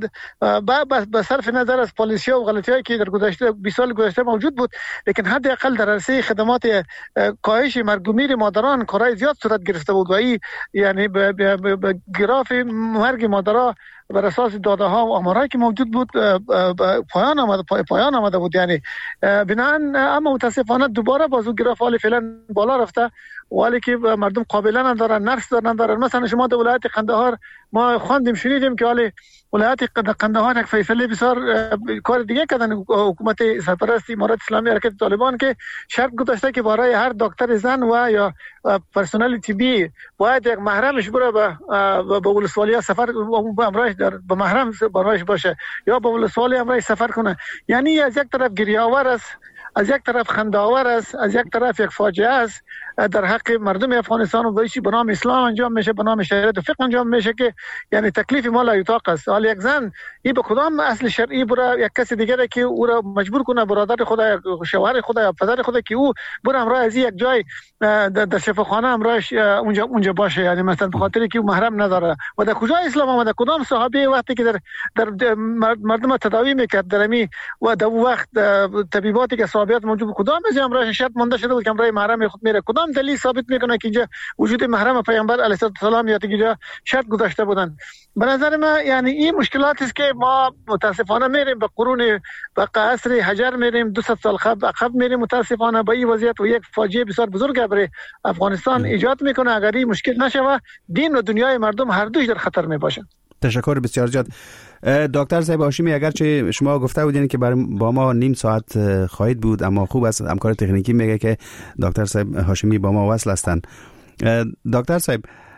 با صرف نظر از پالیسی‌ها و غلطی‌هایی که در گذشته بیست سال گذشته موجود بود، لیکن حداقل در عرصه خدمات کاهش مرگ و میر مادران کارهای زیاد صورت گرفته بود و این یعنی به گراف مرگ مادرها بر اساس داده ها و آمارایی که موجود بود پایان آمده پایان آمده بود. یعنی بنابراین اما متاسفانه دوباره بازو گراف حال فعلا بالا رفته، ولی که مردم قابلا ندارن، نرس ندارن. مثلا شما در ولایت قندهار ما خواندیم شنیدیم که حال ولایت قندهار یک فیصله بسیار کار دیگه کردن حکومت سرپرست امارت اسلامی حرکت طالبان که شرط گذاشته که برای هر دکتر زن و یا پرسنل طبی باید یک محرمش بره به به ولسوالی سفر همراهش در به محرم برایش باشه یا به ولسوالی همراهش سفر کنه. یعنی از یک طرف گریه‌آور است، از یک طرف خنده‌آور است، از یک طرف یک فاجعه است در حق مردم افغانستان و بایشی به نام اسلام انجام میشه، به نام شریعت و فقه انجام میشه که یعنی تکلیف ما لا یطاق است. حال یک زن این به کدام اصل شرعی برای یک کسی دیگه که او را مجبور کنه برادر خدا یا شوهر خدا یا پدر خدا که او بر همراه از یک جای در شفاخانه همراهش اونجا اونجا باشه، یعنی مثلا به خاطر که او محرم نداره و در کجا اسلام آمده؟ کدام صحابه وقتی که در در مردم تداوی میکرد در می و در وقت طبیباتی که صحابیات موجود کدام از همراهش شرط مونده شده بود که همراه محرم خود میره؟ کدام دلیل ثابت میکنه که اینجا وجود محرم پیامبر علیه السلام یا اینجا شرط گذاشته بودن؟ به نظر من یعنی این مشکلات است که ما متاسفانه میریم به قرون به عصر حجر میریم، دویست سال قبل عقب میریم متاسفانه با این وضعیت و یک فاجعه بسیار بزرگ برای افغانستان ایجاد میکنه. اگر این مشکل نشه و دین و دنیای مردم هر دوش در خطر میباشن. تشکر بسیار زیاد دکتر صاحب هاشمی. اگرچه شما گفته بودین که با ما نیم ساعت خواهید بود، اما خوب است همکار تکنیکی میگه که دکتر صاحب هاشمی با ما وصل هستند. دکتر صاحب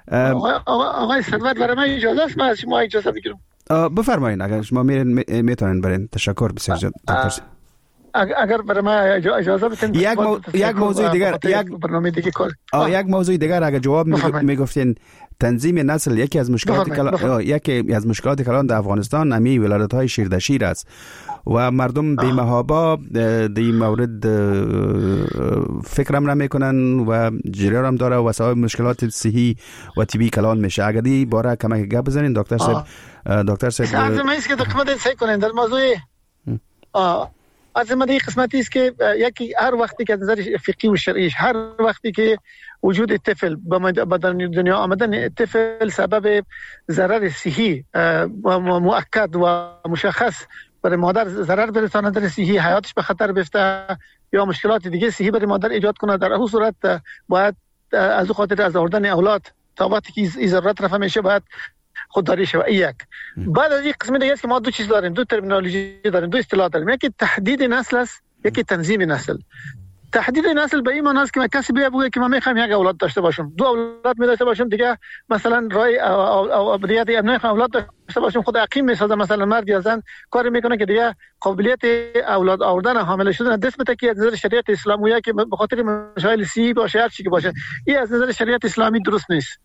آقای ثروت برای من اجازه است من از شما اجازه بگیرم؟ بفرمایید اگر شما میرین میتونین برین. تشکر بسیار زیاد دکتر صاحب. اگر برای من اجازه بدین یک مو... یک موضوع دیگر یک برنامه دیگه کار یک موضوع دیگر اگر جواب میگفتین تنظیم نسل یکی از مشکلات کلان یکی از مشکلات کلان در افغانستان امی ولادت‌های شیردشیر است و مردم به محابا در این مورد فکرم نمیکنن و جریان هم داره و سبب مشکلات صحی و طبی کلان میشه. اگر دی باره کمک گپ بزنین دکتر صاحب. دکتر صاحب لازم است که دقت سعی کنین در موضوع از این قسمتی است که یکی هر وقتی که از نظر فقهی و شرعی هر وقتی که وجود طفل به دنیا آمدن طفل سبب ضرر صحی مؤکد و مشخص برای مادر ضرر برساند، در صحی حیاتش به خطر بیفته یا مشکلات دیگه صحی برای مادر ایجاد کنه، در اون صورت باید از خاطر از آوردن اولاد تا وقتی که این ضرورت رفع میشه باید خودداری شود. یک بعد از این قسم دیگه است که ما دو چیز داریم، دو ترمینولوژی داریم، دو اصطلاح داریم. یکی تحدید نسل است، یکی تنظیم نسل. تحدید نسل به این معنی است که کسی بیا بگه که من میخوام یک اولاد داشته باشم، دو اولاد می داشته باشم، دیگه مثلا رای ابدیت ابنای اولاد داشته باشم، خود عقیم میسازه، مثلا مرد یا زن کاری میکنه که دیگه قابلیت اولاد آوردن حامله شدن دست بده که از نظر شریعت اسلامی که به خاطر مشایل سی باشه هر چی که باشه، این از نظر شریعت اسلامی درست نیست.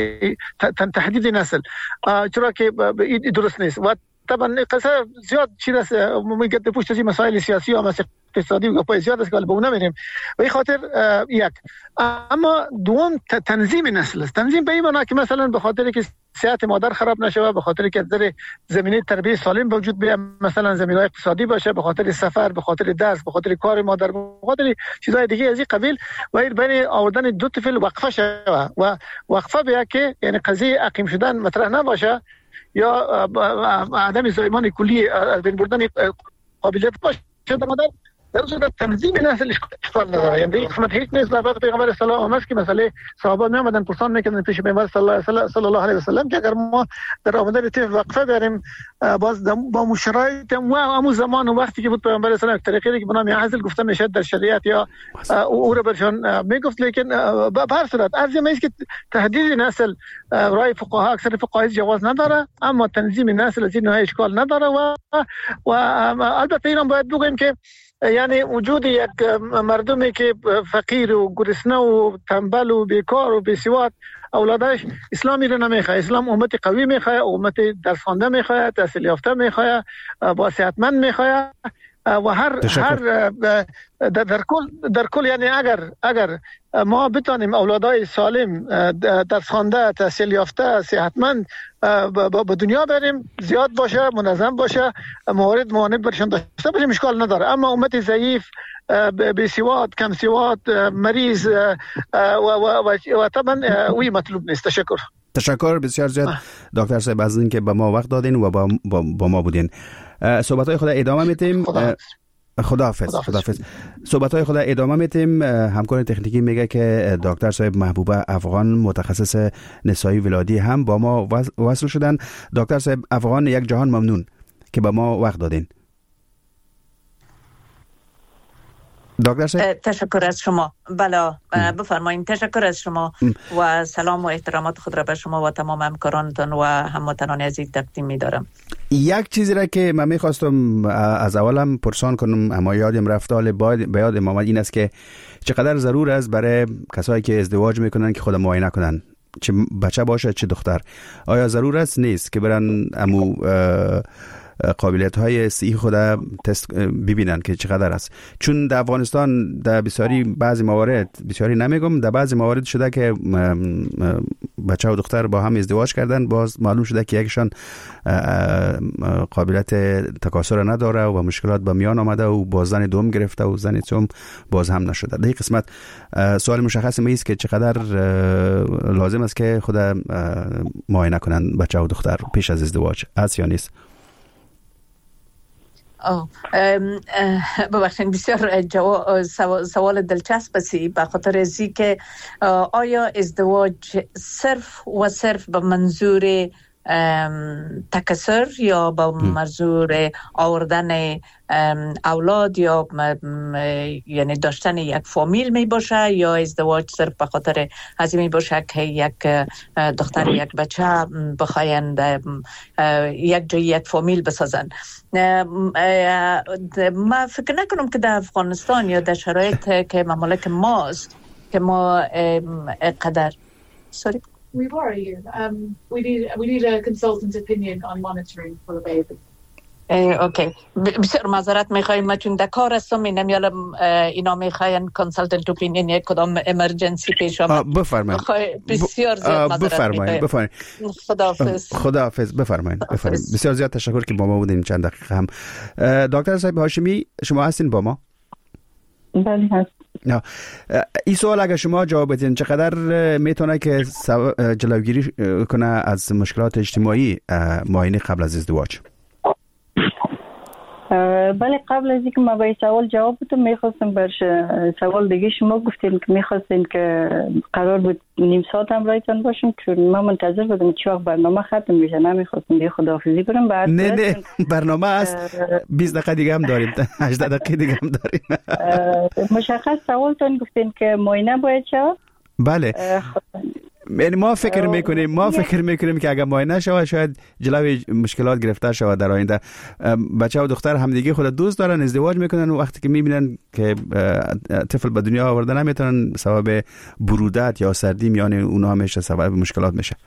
تحدید نسل چرا که درست نیست و طبعا قصه زیاد چیز است میگه پشت از مسائل سیاسی و مسائل اقتصادی و پای زیاد است که به اون نمیریم و این خاطر یک. اما دوم تنظیم نسل است. تنظیم به این معنی که مثلا به خاطر که صحت مادر خراب نشه، به خاطر که در زمینه تربیت سالم وجود بیاد، مثلا زمینه اقتصادی باشه، به خاطر سفر، به خاطر درس، به خاطر کار مادر، به خاطر چیزهای دیگه از این قبیل و این بین آوردن دو طفل وقفه شود و وقفه بیا که یعنی قضیه عقیم شدن مطرح نباشه یا عدم زایمان کلی از بین بردن قابلیت باشه در مادر، در صورت تنظیم نسل اشکال نداره. یعنی قسمت هیچ نیست. لابد پیغمبر صلی الله علیه و آله که مثلا صحابه می آمدن پرسان میکردن پیش پیغمبر صلی الله صلی الله علیه و سلم که اگر ما در آمدن طفل وقفه داریم باز با مشرایط و همون زمان و وقتی که بود پیغمبر صلی الله علیه و طریقی که به نام عزل گفته میشه در شریعت یا او رو برشان میگفت، لیکن به هر صورت ارزی است که تحدید نسل رای فقها اکثر فقهای جواز نداره، اما تنظیم نسل از این نوع اشکال نداره و و البته اینا باید بگیم که یعنی وجود یک مردمی که فقیر و گرسنه و تنبل و بیکار و بیسواد اولادش اسلامی رو نمیخواه. اسلام امت قوی میخواه، امت درس خوانده میخواه، تحصیل یافته میخواه، با صحتمند میخواه و هر تشکر. هر در, در کل در کل یعنی اگر اگر ما بتانیم اولادای سالم درس خوانده، تحصیل یافته، صحتمند به دنیا بریم، زیاد باشه، منظم باشه، موارد معاند برشان داشته باشیم، اشکال نداره. اما امت ضعیف، بیسواد، کم سواد، مریض و و و طبعا وی مطلوب نیست. تشکر. تشکر بسیار زیاد دکتر صاحب از این که به ما وقت دادین و با, با, با ما بودین. صحبت های خود ادامه میتیم. خداحافظ. خداحافظ. صحبت های خود ادامه میتیم. همکار تکنیکی میگه که دکتر صاحب محبوبه افغان متخصص نسایی ولادی هم با ما وصل شدن. دکتر صاحب افغان یک جهان ممنون که با ما وقت دادین. دکتر صاحب تشکر از شما. بله بفرمایید. تشکر از شما و سلام و احترامات خود را به شما و تمام همکارانتان و هموطنان عزیز تقدیم می‌دارم. یک چیزی را که من می‌خواستم از اولم پرسان کنم اما یادم رفت، حال به یادم آمد، این است که چقدر ضرور است برای کسایی که ازدواج میکنن که خود معاینه کنن، چه بچه باشه چه دختر. آیا ضرور است نیست که برن امو قابلیت های صحی خود تست ببینن که چقدر است؟ چون در افغانستان در بسیاری بعضی موارد، بسیاری نمیگم، در بعضی موارد شده که بچه و دختر با هم ازدواج کردن، باز معلوم شده که یکشان قابلیت تکاثر نداره و مشکلات به میان آمده و باز زن دوم گرفته و زن سوم باز هم نشده. در این قسمت سوال مشخص می است که چقدر لازم است که خود معاینه کنن بچه و دختر پیش از ازدواج، است یا نیست؟ ببخشید بسیار جواب سوال دلچسب است، به خاطر ازی که آیا ازدواج صرف و صرف به منظور تکثر یا با منظور آوردن اولاد یا یعنی داشتن یک فامیل می باشه، یا ازدواج صرف به خاطر از این می باشه که یک دختر یک بچه بخواین یک جای یک فامیل بسازن؟ ما فکر نکنم که در افغانستان یا در شرایط که مملک ماست که ما قدر sorry we worry you. Um, we need we need a consultant's opinion on monitoring for the baby. اوکی. بسیار معذرت میخوایم، ما چون در کار هستم اینم یالم اینا میخواین کنسالتنت اپینین یک کدام امرجنسی پیش آمد. بفرمایید. بسیار زیاد معذرت بفرمایید. بفرمایید. خداحافظ. خداحافظ. بفرمایید. بفرمایید. بسیار زیاد تشکر که با ما بودین چند دقیقه هم. دکتر صاحب هاشمی شما هستین با ما؟ بله هست. نه این سوال اگر شما جواب بدین چقدر میتونه که جلوگیری کنه از مشکلات اجتماعی معاینه قبل از ازدواج؟ بله قبل از اینکه ما به این سوال جواب بدم میخواستم بر سوال دیگه شما گفتین که میخواستین که قرار بود نیم ساعت هم رایتان باشم، چون ما منتظر بودم چه وقت برنامه ختم میشه، نمیخواستم دیگه خداحافظی برم. بعد نه نه برنامه است بیست دقیقه دیگه هم داریم، هجده دقیقه دیگه هم داریم. مشخص سوالتون گفتین که معاینه باید شود. بله یعنی ما فکر میکنیم ما فکر میکنیم که اگر معاینه شود شاید جلوی مشکلات گرفته شود در آینده. بچه و دختر همدیگه خود دوست دارن، ازدواج میکنن و وقتی که میبینن که طفل به دنیا آورده نمیتونن، سبب برودت یا سردی میان اونها میشه، سبب مشکلات میشه.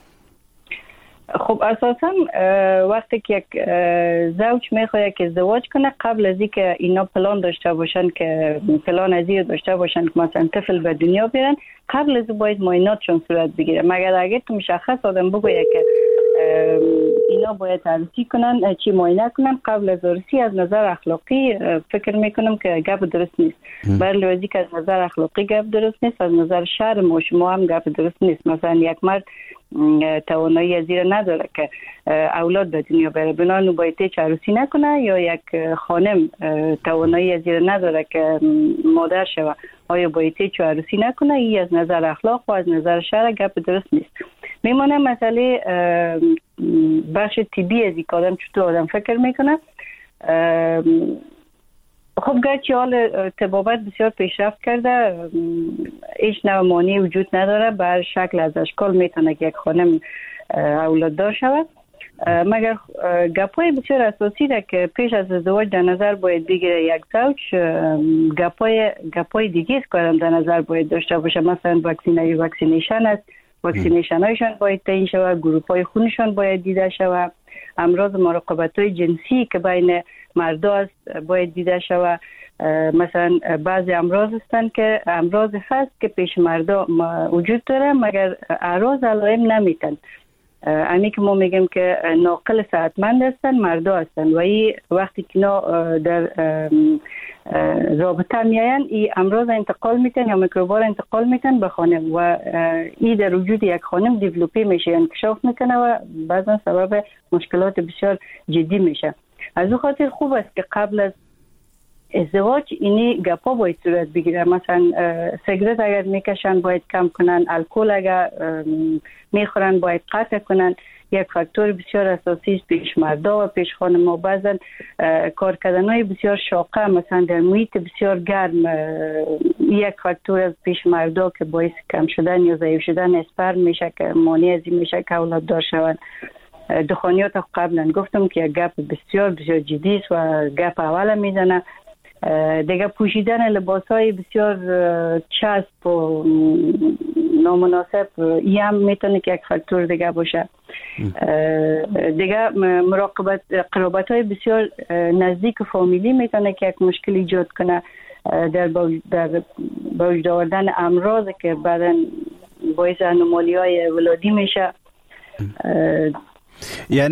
خب اساسا وقتی که یک زوج میخواد که ازدواج کنه، قبل از اینکه اینا پلان داشته باشن که پلان ازی داشته باشن که مثلا طفل به دنیا بیارن، قبل از باید معایناتشون صورت بگیره. مگر اگه تو مشخص آدم بگویه که اینا باید عروسی کنن، چی معاینه کنن قبل از عروسی، از نظر اخلاقی فکر میکنم که گپ درست نیست. برای لوازی که از نظر اخلاقی گپ درست نیست، از نظر شرم و شما هم گپ درست نیست. مثلا یک مرد توانایی از این نداره که اولاد به دنیا بره، بنابراین باید هیچ عروسی نکنه، یا یک خانم توانایی از این نداره که مادر شوه، آیا باید هیچ عروسی نکنه. این از نظر اخلاق و از نظر شرع گپ درست نیست. میمونه مسئله بخش طبی از این آدم چطور آدم فکر میکنه. خب گرچه حال طبابت بسیار پیشرفت کرده، هیچ نوع مانعی وجود نداره، بر شکل از اشکال میتونه که یک خانم اولاددار شود. مگر گپای بسیار اساسی را که پیش از ازدواج در نظر باید بگیره یک زوج، گپای گپای دیگه است که در نظر باید داشته باشه. مثلا واکسینای واکسینیشن است، واکسینیشن هایشان باید تعیین شود، گروپ های خونشان باید دیده شود، امراض مراقبت های جنسی که بین مردا است باید دیده شود. مثلا بعضی امراض هستند که امراض هست که پیش مردا وجود داره مگر اعراض علائم نمیتن. امی که ما میگیم که ناقل صحتمند هستن مردا هستن و این وقتی که نا در رابطه میاین این امراض انتقال میتن یا میکروبار انتقال میتن به خانم و این در وجود یک خانم دیولوپی میشه، انکشاف میکنه و بعضا سبب مشکلات بسیار جدی میشه. از او خاطر خوب است که قبل از ازدواج اینی گپا باید صورت بگیره. مثلا سیگرت اگر میکشن باید کم کنن، الکل اگر میخورن باید قطع کنن. یک فاکتور بسیار اساسی است پیش مردا و پیش خانم‌ها. بعضا کار کردن‌های بسیار شاقه مثلا در محیط بسیار گرم یک فاکتور از پیش مردا که باعث کم شدن یا ضعیف شدن اسپرم میشه که مانع از این میشه که اولاد دار شوند. دخانیات قبلا گفتم که یک گپ بسیار بسیار جدی است و گپ اول میزنه. دیگه پوشیدن لباسای بسیار چسب و نامناسب این هم میتونه که یک فاکتور دیگه باشه. دیگه مراقبت قرابت های بسیار نزدیک فامیلی میتونه که یک مشکل ایجاد کنه در در وجود آوردن امراض که بعدا باعث انومالی های ولادی میشه. یعنی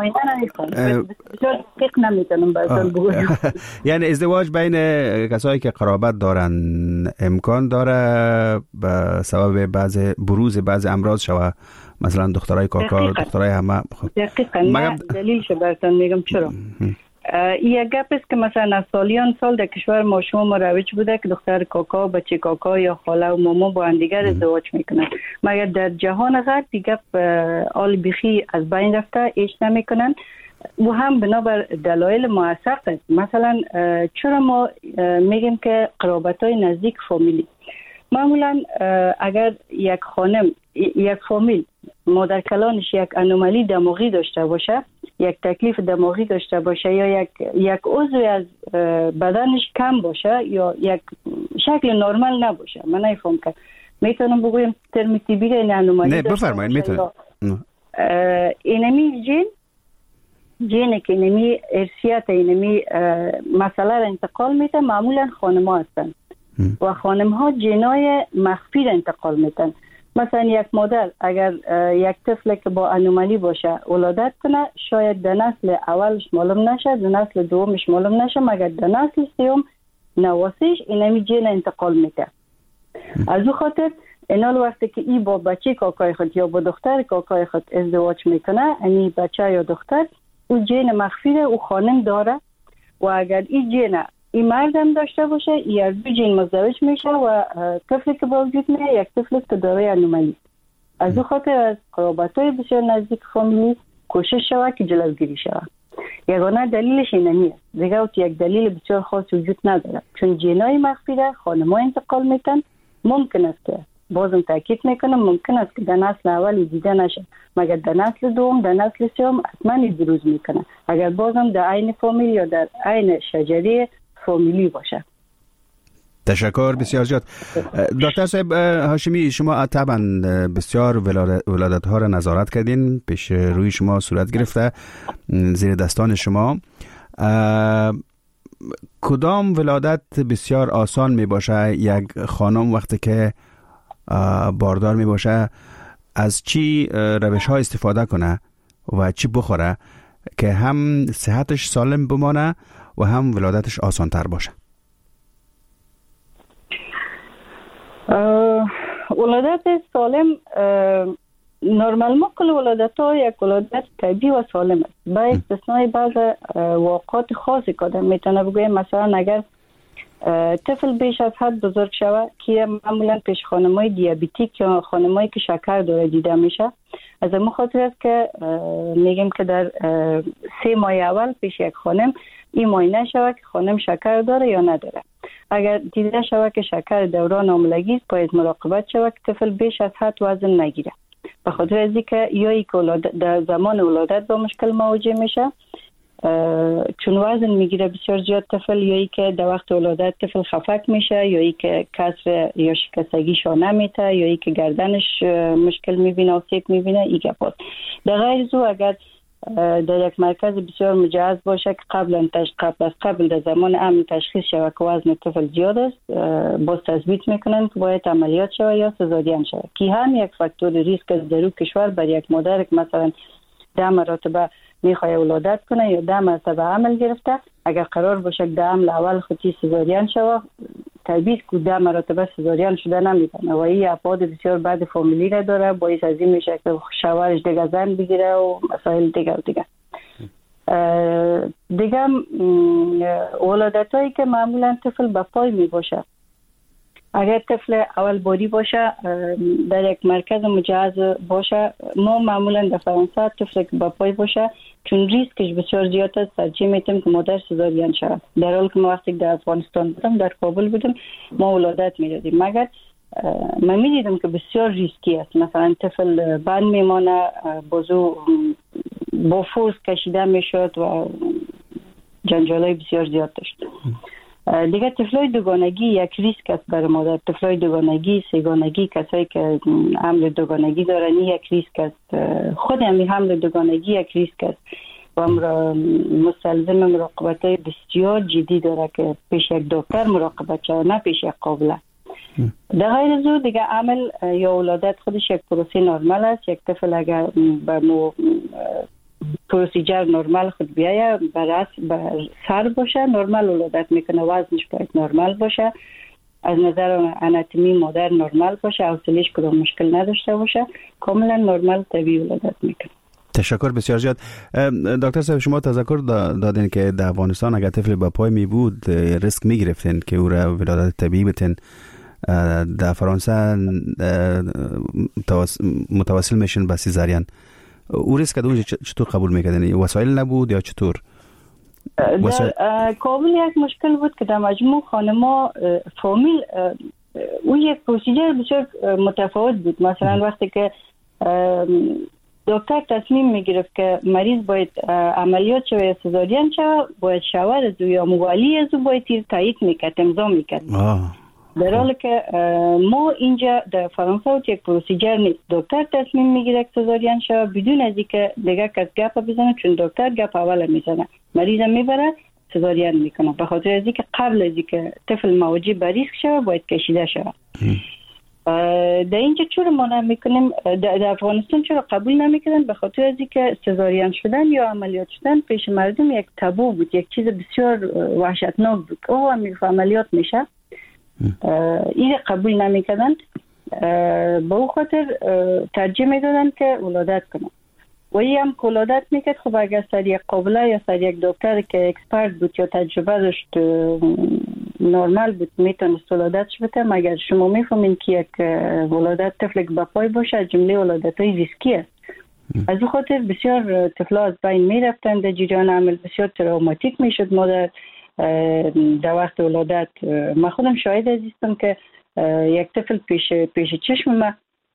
یعنی ازدواج بین کسایی که قرابت دارن امکان داره به سبب بعض بروز بعض امراض شوه، مثلا دخترای کاکا، دخترای همه. دقیقاً من دلیلش براتون میگم چرا. این گپ است که مثلا از سالیان سال در کشور ما شما مروج بوده که دختر کاکا، بچه کاکا یا خاله و ماما با هم دیگر ازدواج میکنن، مگر در جهان غرب دیگه آل بیخی از بین رفته، ایش نمیکنن و هم بنابر دلایل موثق است. مثلا چرا ما میگیم که قرابت های نزدیک فامیلی، معمولا اگر یک خانم یک فامیل مادر کلانش یک انومالی دماغی داشته باشه، یک تکلیف دماغی داشته باشه یا یک یک عضو از بدنش کم باشه یا یک شکل نرمال نباشه، من نمیفهم که میتونم بگویم ترم تیبی این انومالی نه بفرمایید میتونم اینمی جین جینه که اینمی ارثیت اینمی مسئله را انتقال میده معمولا خانم ها هستن و خانم ها جینای مخفی را انتقال میدن. مثلا یک مادر اگر یک طفل که با انومالی باشه ولادت کنه، شاید در نسل اولش معلوم نشه، در نسل دومش معلوم نشه، مگر در نسل سوم نواسیش اینمی جین انتقال میده. از او خاطر اینال وقتی که ای با بچه کاکای خود یا با دختر کاکای خود ازدواج میکنه، این بچه یا دختر او جین مخفی او خانم داره و اگر این جین این مردم داشته باشه، این از دو جین مزدوج میشه و طفلی که با وجود میاد یک طفلی که دارای انومالی. از او خاطر از قرابت‌های بسیار نزدیک فامیلی کوشش شود که جلوگیری شود. یگانه دلیلش اینه، دیگه یک دلیل بسیار خاص وجود نداره، چون جینای مخفی را خانم‌ها انتقال میتن. ممکن است که بازم تاکید میکنم ممکن است که در نسل اولی دیده نشه، مگر در نسل دوم در نسل سوم حتما بروز میکنه، اگر بازم در عین فامیل یا در عین شجره فامیلی باشه. تشکر بسیار زیاد. دکتر صاحب هاشمی، شما طبعا بسیار ولادت ها را نظارت کردین، پیش روی شما صورت گرفته زیر دستان شما. کدام ولادت بسیار آسان می باشه؟ یک خانم وقتی که باردار می باشه از چی روش ها استفاده کنه و چی بخوره که هم صحتش سالم بمانه و هم ولادتش آسان تر باشه؟ ولادت سالم نرمال ما کل ولادت ها یک ولادت طبیعی و سالم است، با استثنای بعض واقعات خاصی که آدم میتونه بگویم. مثلا اگر طفل بیش از حد بزرگ شوه که معمولا پیش خانمای دیابتیک یا خانمایی که شکر داره دیده میشه، از این خاطر است که میگیم که در سه ماه اول پیش یک خانم این معاینه شوه که خانم شکر داره یا نداره. اگر دیده شوه که شکر دوران حاملگی است، باید مراقبت شوه که طفل بیش از حد وزن نگیره. به خاطر از اینکه یا یک در زمان ولادت با مشکل مواجه میشه چون وزن میگیره بسیار زیاد طفل، یا ای که در وقت ولادت طفل خفک میشه، یا ای که کسر یا شکستگی شانه میته، یا ای که گردنش مشکل میبینه و سیب میبینه. ای گپات در غیر زو اگر در یک مرکز بسیار مجهز باشه که قبل قبل از قبل در زمان عمل تشخیص شود که وزن طفل زیاد است، باز تثبیت میکنن که باید عملیات شود یا سزارین شود، که هم یک فاکتور ریسک است در کشور بر یک مادر که مثلا ده مرتبه میخواد ولادت کنه یا ده مرتبه عمل گرفته، اگر قرار باشه که در عمل اول خودی سزارین شود، طبیعی که ده مرتبه سزارین شده نمیتونه و این ابعاد بسیار بد فامیلی را داره، باعث از این میشه که شوهرش دیگه زن بگیره و مسائل دیگه و دیگه دیگه ولادت هایی که معمولا طفل به پای می باشه، اگر طفل اول باری باشه در یک مرکز مجهز باشه، ما معمولا در فرانسه طفل که به پای باشه چون ریسکش بسیار زیاد است ترجیح میتیم که مادر سزارین شود، در حالی که ما وقتی در افغانستان بودم در کابل بودم ما ولادت میدادیم، مگر من میدیدم که بسیار ریسکی است، مثلا طفل بند میمانه، بازو با فورس کشیده میشد و جنجالای بسیار زیاد داشت. دیگه طفلای دوگانگی یک ریسک است برای مادر، طفلای دوگانگی، سگانگی، کسایی که حمل دوگانگی دارن یک ریسک است، خود همین حمل دوگانگی یک ریسک است و مستلزم مراقبت های بسیار جدی داره که پیش یک دکتر مراقبت شود، نه پیش یک قابله. در غیر زو دیگه عمل یا ولادت خودش یک پروسه نرمال است، یک طفل اگر به مو پروسیجر نرمال خود بیایه بر بر سر باشه نرمال ولادت میکنه، وزنش باید نرمال باشه، از نظر اناتومی مادر نرمال باشه، حوصله‌اش کدام مشکل نداشته باشه، کاملا نرمال طبیعی ولادت میکنه. تشکر بسیار زیاد. دکتر صاحب شما تذکر دادین که در افغانستان اگر طفل با پای می بود ریسک می گرفتین که او را ولادت طبیعی بتین، در فرانسه متوسل میشن به سیزارین، او ریسک اونجا چطور قبول میکردین؟ وسایل نبود یا چطور؟ در کابل یک مشکل بود که در مجموع خانما فامیل او یک پروسیجر بسیار متفاوت بود. مثلا وقتی که دکتر تصمیم میگرفت که مریض باید عملیات شود یا سزارین شود، باید شوهر از او یا موالی از او باید تیر تایید میکرد، امضا میکرد. در حالی که ما اینجا در فرانسه و یک پروسیجر نیست، دکتر تصمیم میگیره که سزارین شود بدون از اینکه دیگه کس گپ بزنه، چون دکتر گپ اول میزنه مریض میبره سزارین میکنه، به خاطر از اینکه قبل از اینکه طفل مواجه به ریسک شود باید کشیده شود. در اینجا چرا ما نمیکنیم، در افغانستان چرا قبول نمیکنن؟ به خاطر از اینکه سزارین شدن یا عملیات شدن پیش مردم یک تابو بود، یک چیز بسیار وحشتناک بود. او هم عملیات میشه این قبول نمیکردن، به او خاطر ترجیح میدادن که ولادت کنن و این هم که ولادت میکرد. خب اگر سر یک قابله یا سر یک دکتر که اکسپرت بود یا تجربه داشت نرمال بود میتونست ولادتش بده، مگر شما میفهمین که یک ولادت طفل که به پای باشه از جمله ولادت های ریسکی است. از این خاطر بسیار طفلا از بین میرفتن، در جریان عمل بسیار تروماتیک میشد مادر در وقت ولادت. من خودم شاهد هستم که یک طفل پیش پیش چشم من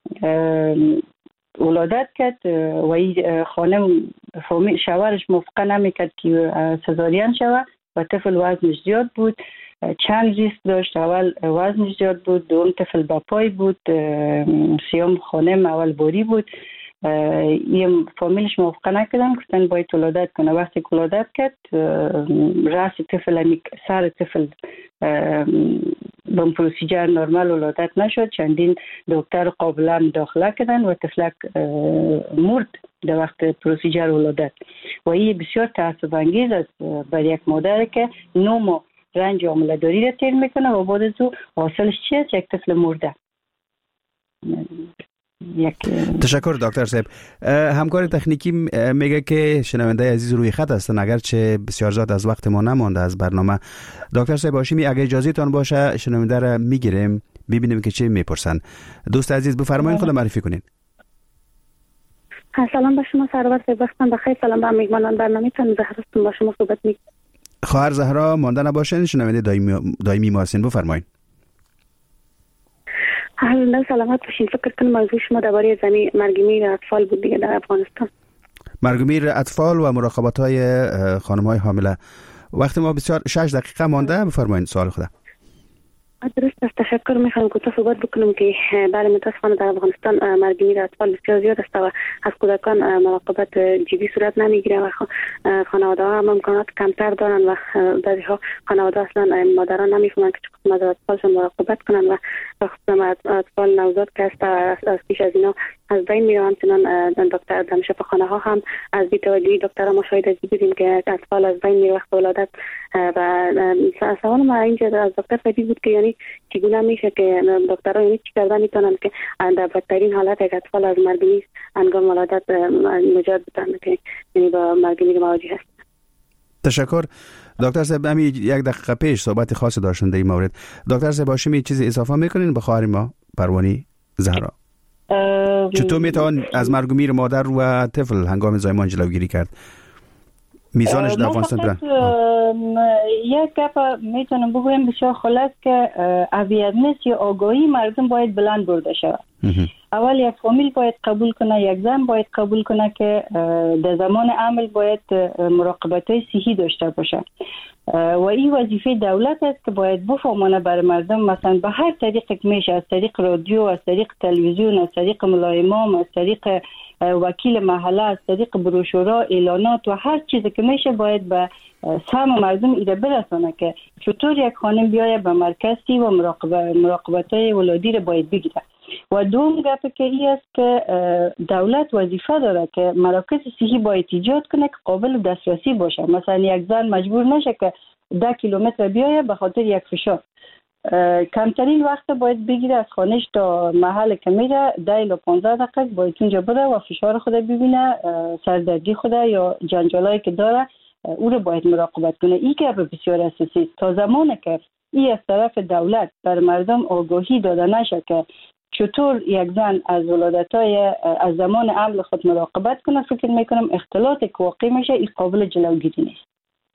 ولادت کرد و این خانم شوهرش موافقه نمیکرد که سزارین شود و طفل وزنش زیاد بود، چند ریسک داشت. اول وزنش زیاد بود، دوم طفل با پای بود، سیوم خانم اول باری بود. یه فامیلش موافقه نکردن، گفتن باید ولادت کنه. وقتی ولادت کرد راس طفل سر طفل به پروسیجر نرمال ولادت نشد، چندین دکتر قابله مداخله کردن و طفلک مرد در وقت پروسیجر ولادت و این بسیار تعصب انگیز است برای یک مادر که نو ماه رنج حامله داری را تیر میکنه و بعد از او حاصلش چی است؟ یک طفل مرده. یک تشکر دکتر صاحب. همکار تکنیکی میگه که شنونده عزیز روی خط هستن، اگرچه بسیار زیاد از وقت ما نمانده از برنامه. دکتر صاحب هاشمی اگه اجازه تان باشه شنونده را میگیریم ببینیم که چی میپرسن. دوست عزیز بفرمایید، خود معرفی کنین. سلام به شما سرور صاحب، وقتتون بخیر. سلام به میهمانان برنامه تان، زهراستون با شما صحبت می. خواهر زهرا مانده نباشین، شنونده دائمی دائمی ما هستین، بفرمایید. اهلا سلامت باشین. فکر کنم موضوع شما درباره زمین مرگ میر اطفال بود دیگه در افغانستان. مرگ میر اطفال و مراقبت‌های خانم‌های حامله. وقتی ما بسیار شش دقیقه مانده، بفرمایید سوال خودم. درست است. تشکر. میخوام کوتاه صحبت بکنم که بله متاسفانه در افغانستان مرگ میر اطفال بسیار زیاد است و از کودکان مراقبت جدی صورت نمیگیره و خانواده ها هم امکانات کمتر دارن و بعضی ها خانواده اصلا مادران نمیفهمند که چقدر از اطفالشون مراقبت کنن و خصوصا اطفال نوزاد که است از پیش از اینا از بین میره. همچنان دکتر در شفاخانه ها هم از بی‌توجهی دکترها ما شاهد از دیدیم که اطفال از بین میره وقت ولادت. و سوال ما اینجا از دکتر فدی بود که یعنی چگونه میشه که دکترها یعنی چی کردن میتونن که در بدترین حالت یک اطفال از مرگ میر هنگام ولادت نجات بدن که یعنی با مرگ میر مواجه هست. تشکر دکتر صاحب. همین یک دقیقه پیش صحبت خاصی داشتن در این مورد. دکتر صاحب هاشمی چیزی اضافه میکنین به خواهر ما پروانی زهرا؟ چطور میتوان از مرگ میر مادر و طفل هنگام زایمان جلوگیری کرد؟ میزانش در افغانستان برن؟ یک گپ میتونم بگویم بسیار خلاص که اویرنس یا آگاهی مردم باید بلند برده شود. اول یک فامیل باید قبول کنه، یک زن باید قبول کنه که در زمان عمل باید مراقبت‌های صحی داشته باشه و این وظیفه دولت است که باید بفهمانه برای مردم، مثلا به هر طریق که میشه، از طریق رادیو، از طریق تلویزیون، از طریق ملایمام، از طریق وکیل محله، از طریق بروشورها، اعلانات و هر چیزی که میشه باید به سهم مردم ایده برسانه که چطور یک خانم بیایه به مرکزی و مراقبت مراقبت‌های ولادی رو باید بگیره. و دوم گپ که این است که دولت وظیفه داره که مراکز صحی باید ایجاد کنه که قابل دسترسی باشه. مثلا یک زن مجبور نشه که ده کیلومتر بیایه به خاطر یک فشار. کمترین وقت باید بگیره از خانهش تا محل که میره، ده الی پانزده دقیقه باید اونجا بره و فشار خود ببینه، سردردی خود یا جنجالایی که داره او رو باید مراقبت کنه. این که بسیار اساسی است. تا زمانی که این از طرف دولت بر مردم آگاهی داده نشه که چطور یک زن از ولادت‌های از زمان عمل خود مراقبت کنه، فکر میکنم اختلاط که واقع میشه این قابل جلوگیری نیست.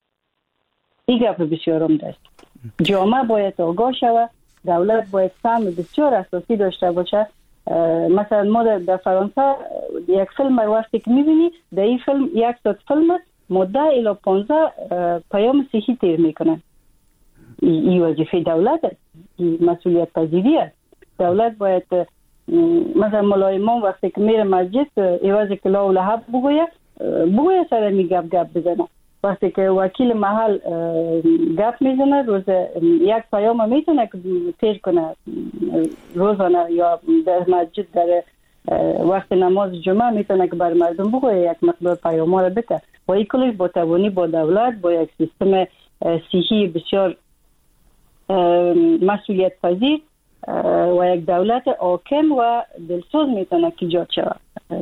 این گپ بسیار عمده است. جامعه باید آگاه شود، دولت باید سهم بسیار اساسی داشته باشه. مثلا ما در فرانسه یک فیلم وقتی که میبینی در این فیلم یک ساعت فیلم است، مده الی پانزده پیام صحی تیر میکنن. این وظیفه دولت است، مسئولیت پذیری است. دولت باید مثلا ملایمان وقتی که میره مسجد ایوازی که لا و لحب بگویه بگویه سر می گپ گپ بزنه. وقتی که وکیل محل گپ میزنه روز یک پیام میتونه که تیر کنه روزانه یا در مسجد در وقت نماز جمعه میتونه که بر مردم بگویه یک مقدار پیام ها رو بده و این کلش با توانی با دولت با یک سیستم صحی بسیار مسئولیت پذیر و یک دولت حاکم و دلسوز میتونه که ایجاد شود.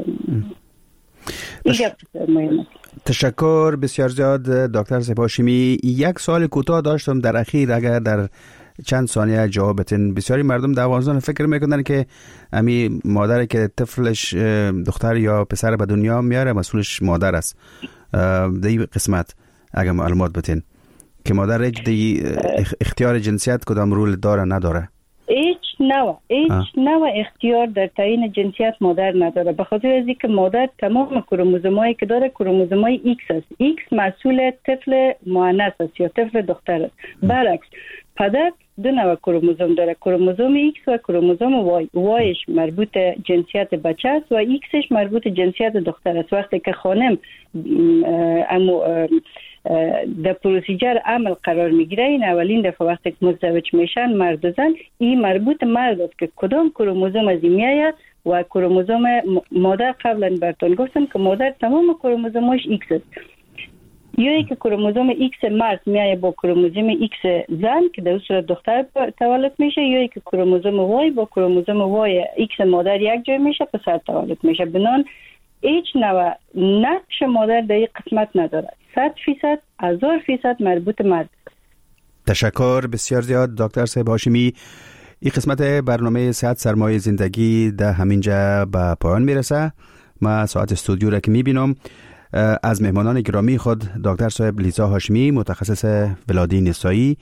تشکر بسیار زیاد دکتر صاحب هاشمی. یک سوال کوتاه داشتم در اخیر، اگر در چند ثانیه جواب بدین. بسیاری مردم در افغانستان فکر میکنن که امی مادری که طفلش دختر یا پسر به دنیا میاره مسئولش مادر است. در این قسمت اگر معلومات بدین که مادر هیچ اختیار جنسیت کدام رول داره نداره؟ هیچ نوع هیچ نوع اختیار در تعیین جنسیت مادر نداره، به خاطر از اینکه مادر تمام کروموزومایی که داره کروموزومای ایکس است. ایکس مسئول طفل مؤنث است یا طفل دختر است. برعکس پدر دو نوع کروموزوم داره، کروموزوم ایکس و کروموزوم وای. وایش مربوط جنسیت بچه است و ایکسش مربوط جنسیت دختر است. وقتی که خانم امو در پروسیجر عمل قرار میگیره، این اولین دفعه وقتی که مزدوج میشن مرد و زن، این مربوط مرد است که کدام کروموزوم از این میآید و کروموزوم مادر قبلا براتون گفتم که مادر تمام کروموزومش ایکس است. یا ای که کروموزوم ایکس مرد میآید با کروموزوم ایکس زن که در صورت دختر تولد میشه، یا ای که کروموزوم وای با کروموزوم وای ایکس مادر یک جای میشه پسر تولد میشه. بنان هیچ نوع نقش مادر در این قسمت نداره. صد فیصد هزار فیصد مربوط مرد. تشکر بسیار زیاد دکتر صاحب هاشمی. این قسمت برنامه صحت سرمایه زندگی در همینجا به پایان میرسه. ما ساعت استودیو را که میبینم از مهمانان گرامی خود دکتر صاحب لیزا هاشمی متخصص ولادت نسایی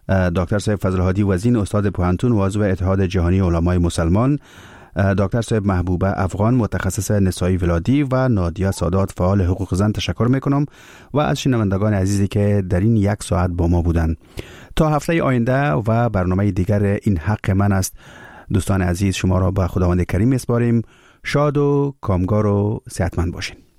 دکتر صاحب فضل هادی وزین استاد پوهنتون و عضو اتحاد جهانی علمای مسلمان، دکتر صاحب محبوبه افغان متخصص نسایی ولادی و نادیه سادات فعال حقوق زن تشکر میکنم و از شنوندگان عزیزی که در این یک ساعت با ما بودند. تا هفته آینده و برنامه دیگر این حق من است، دوستان عزیز شما را به خداوند کریم میسپاریم. شاد و کامگار و صحتمند باشین.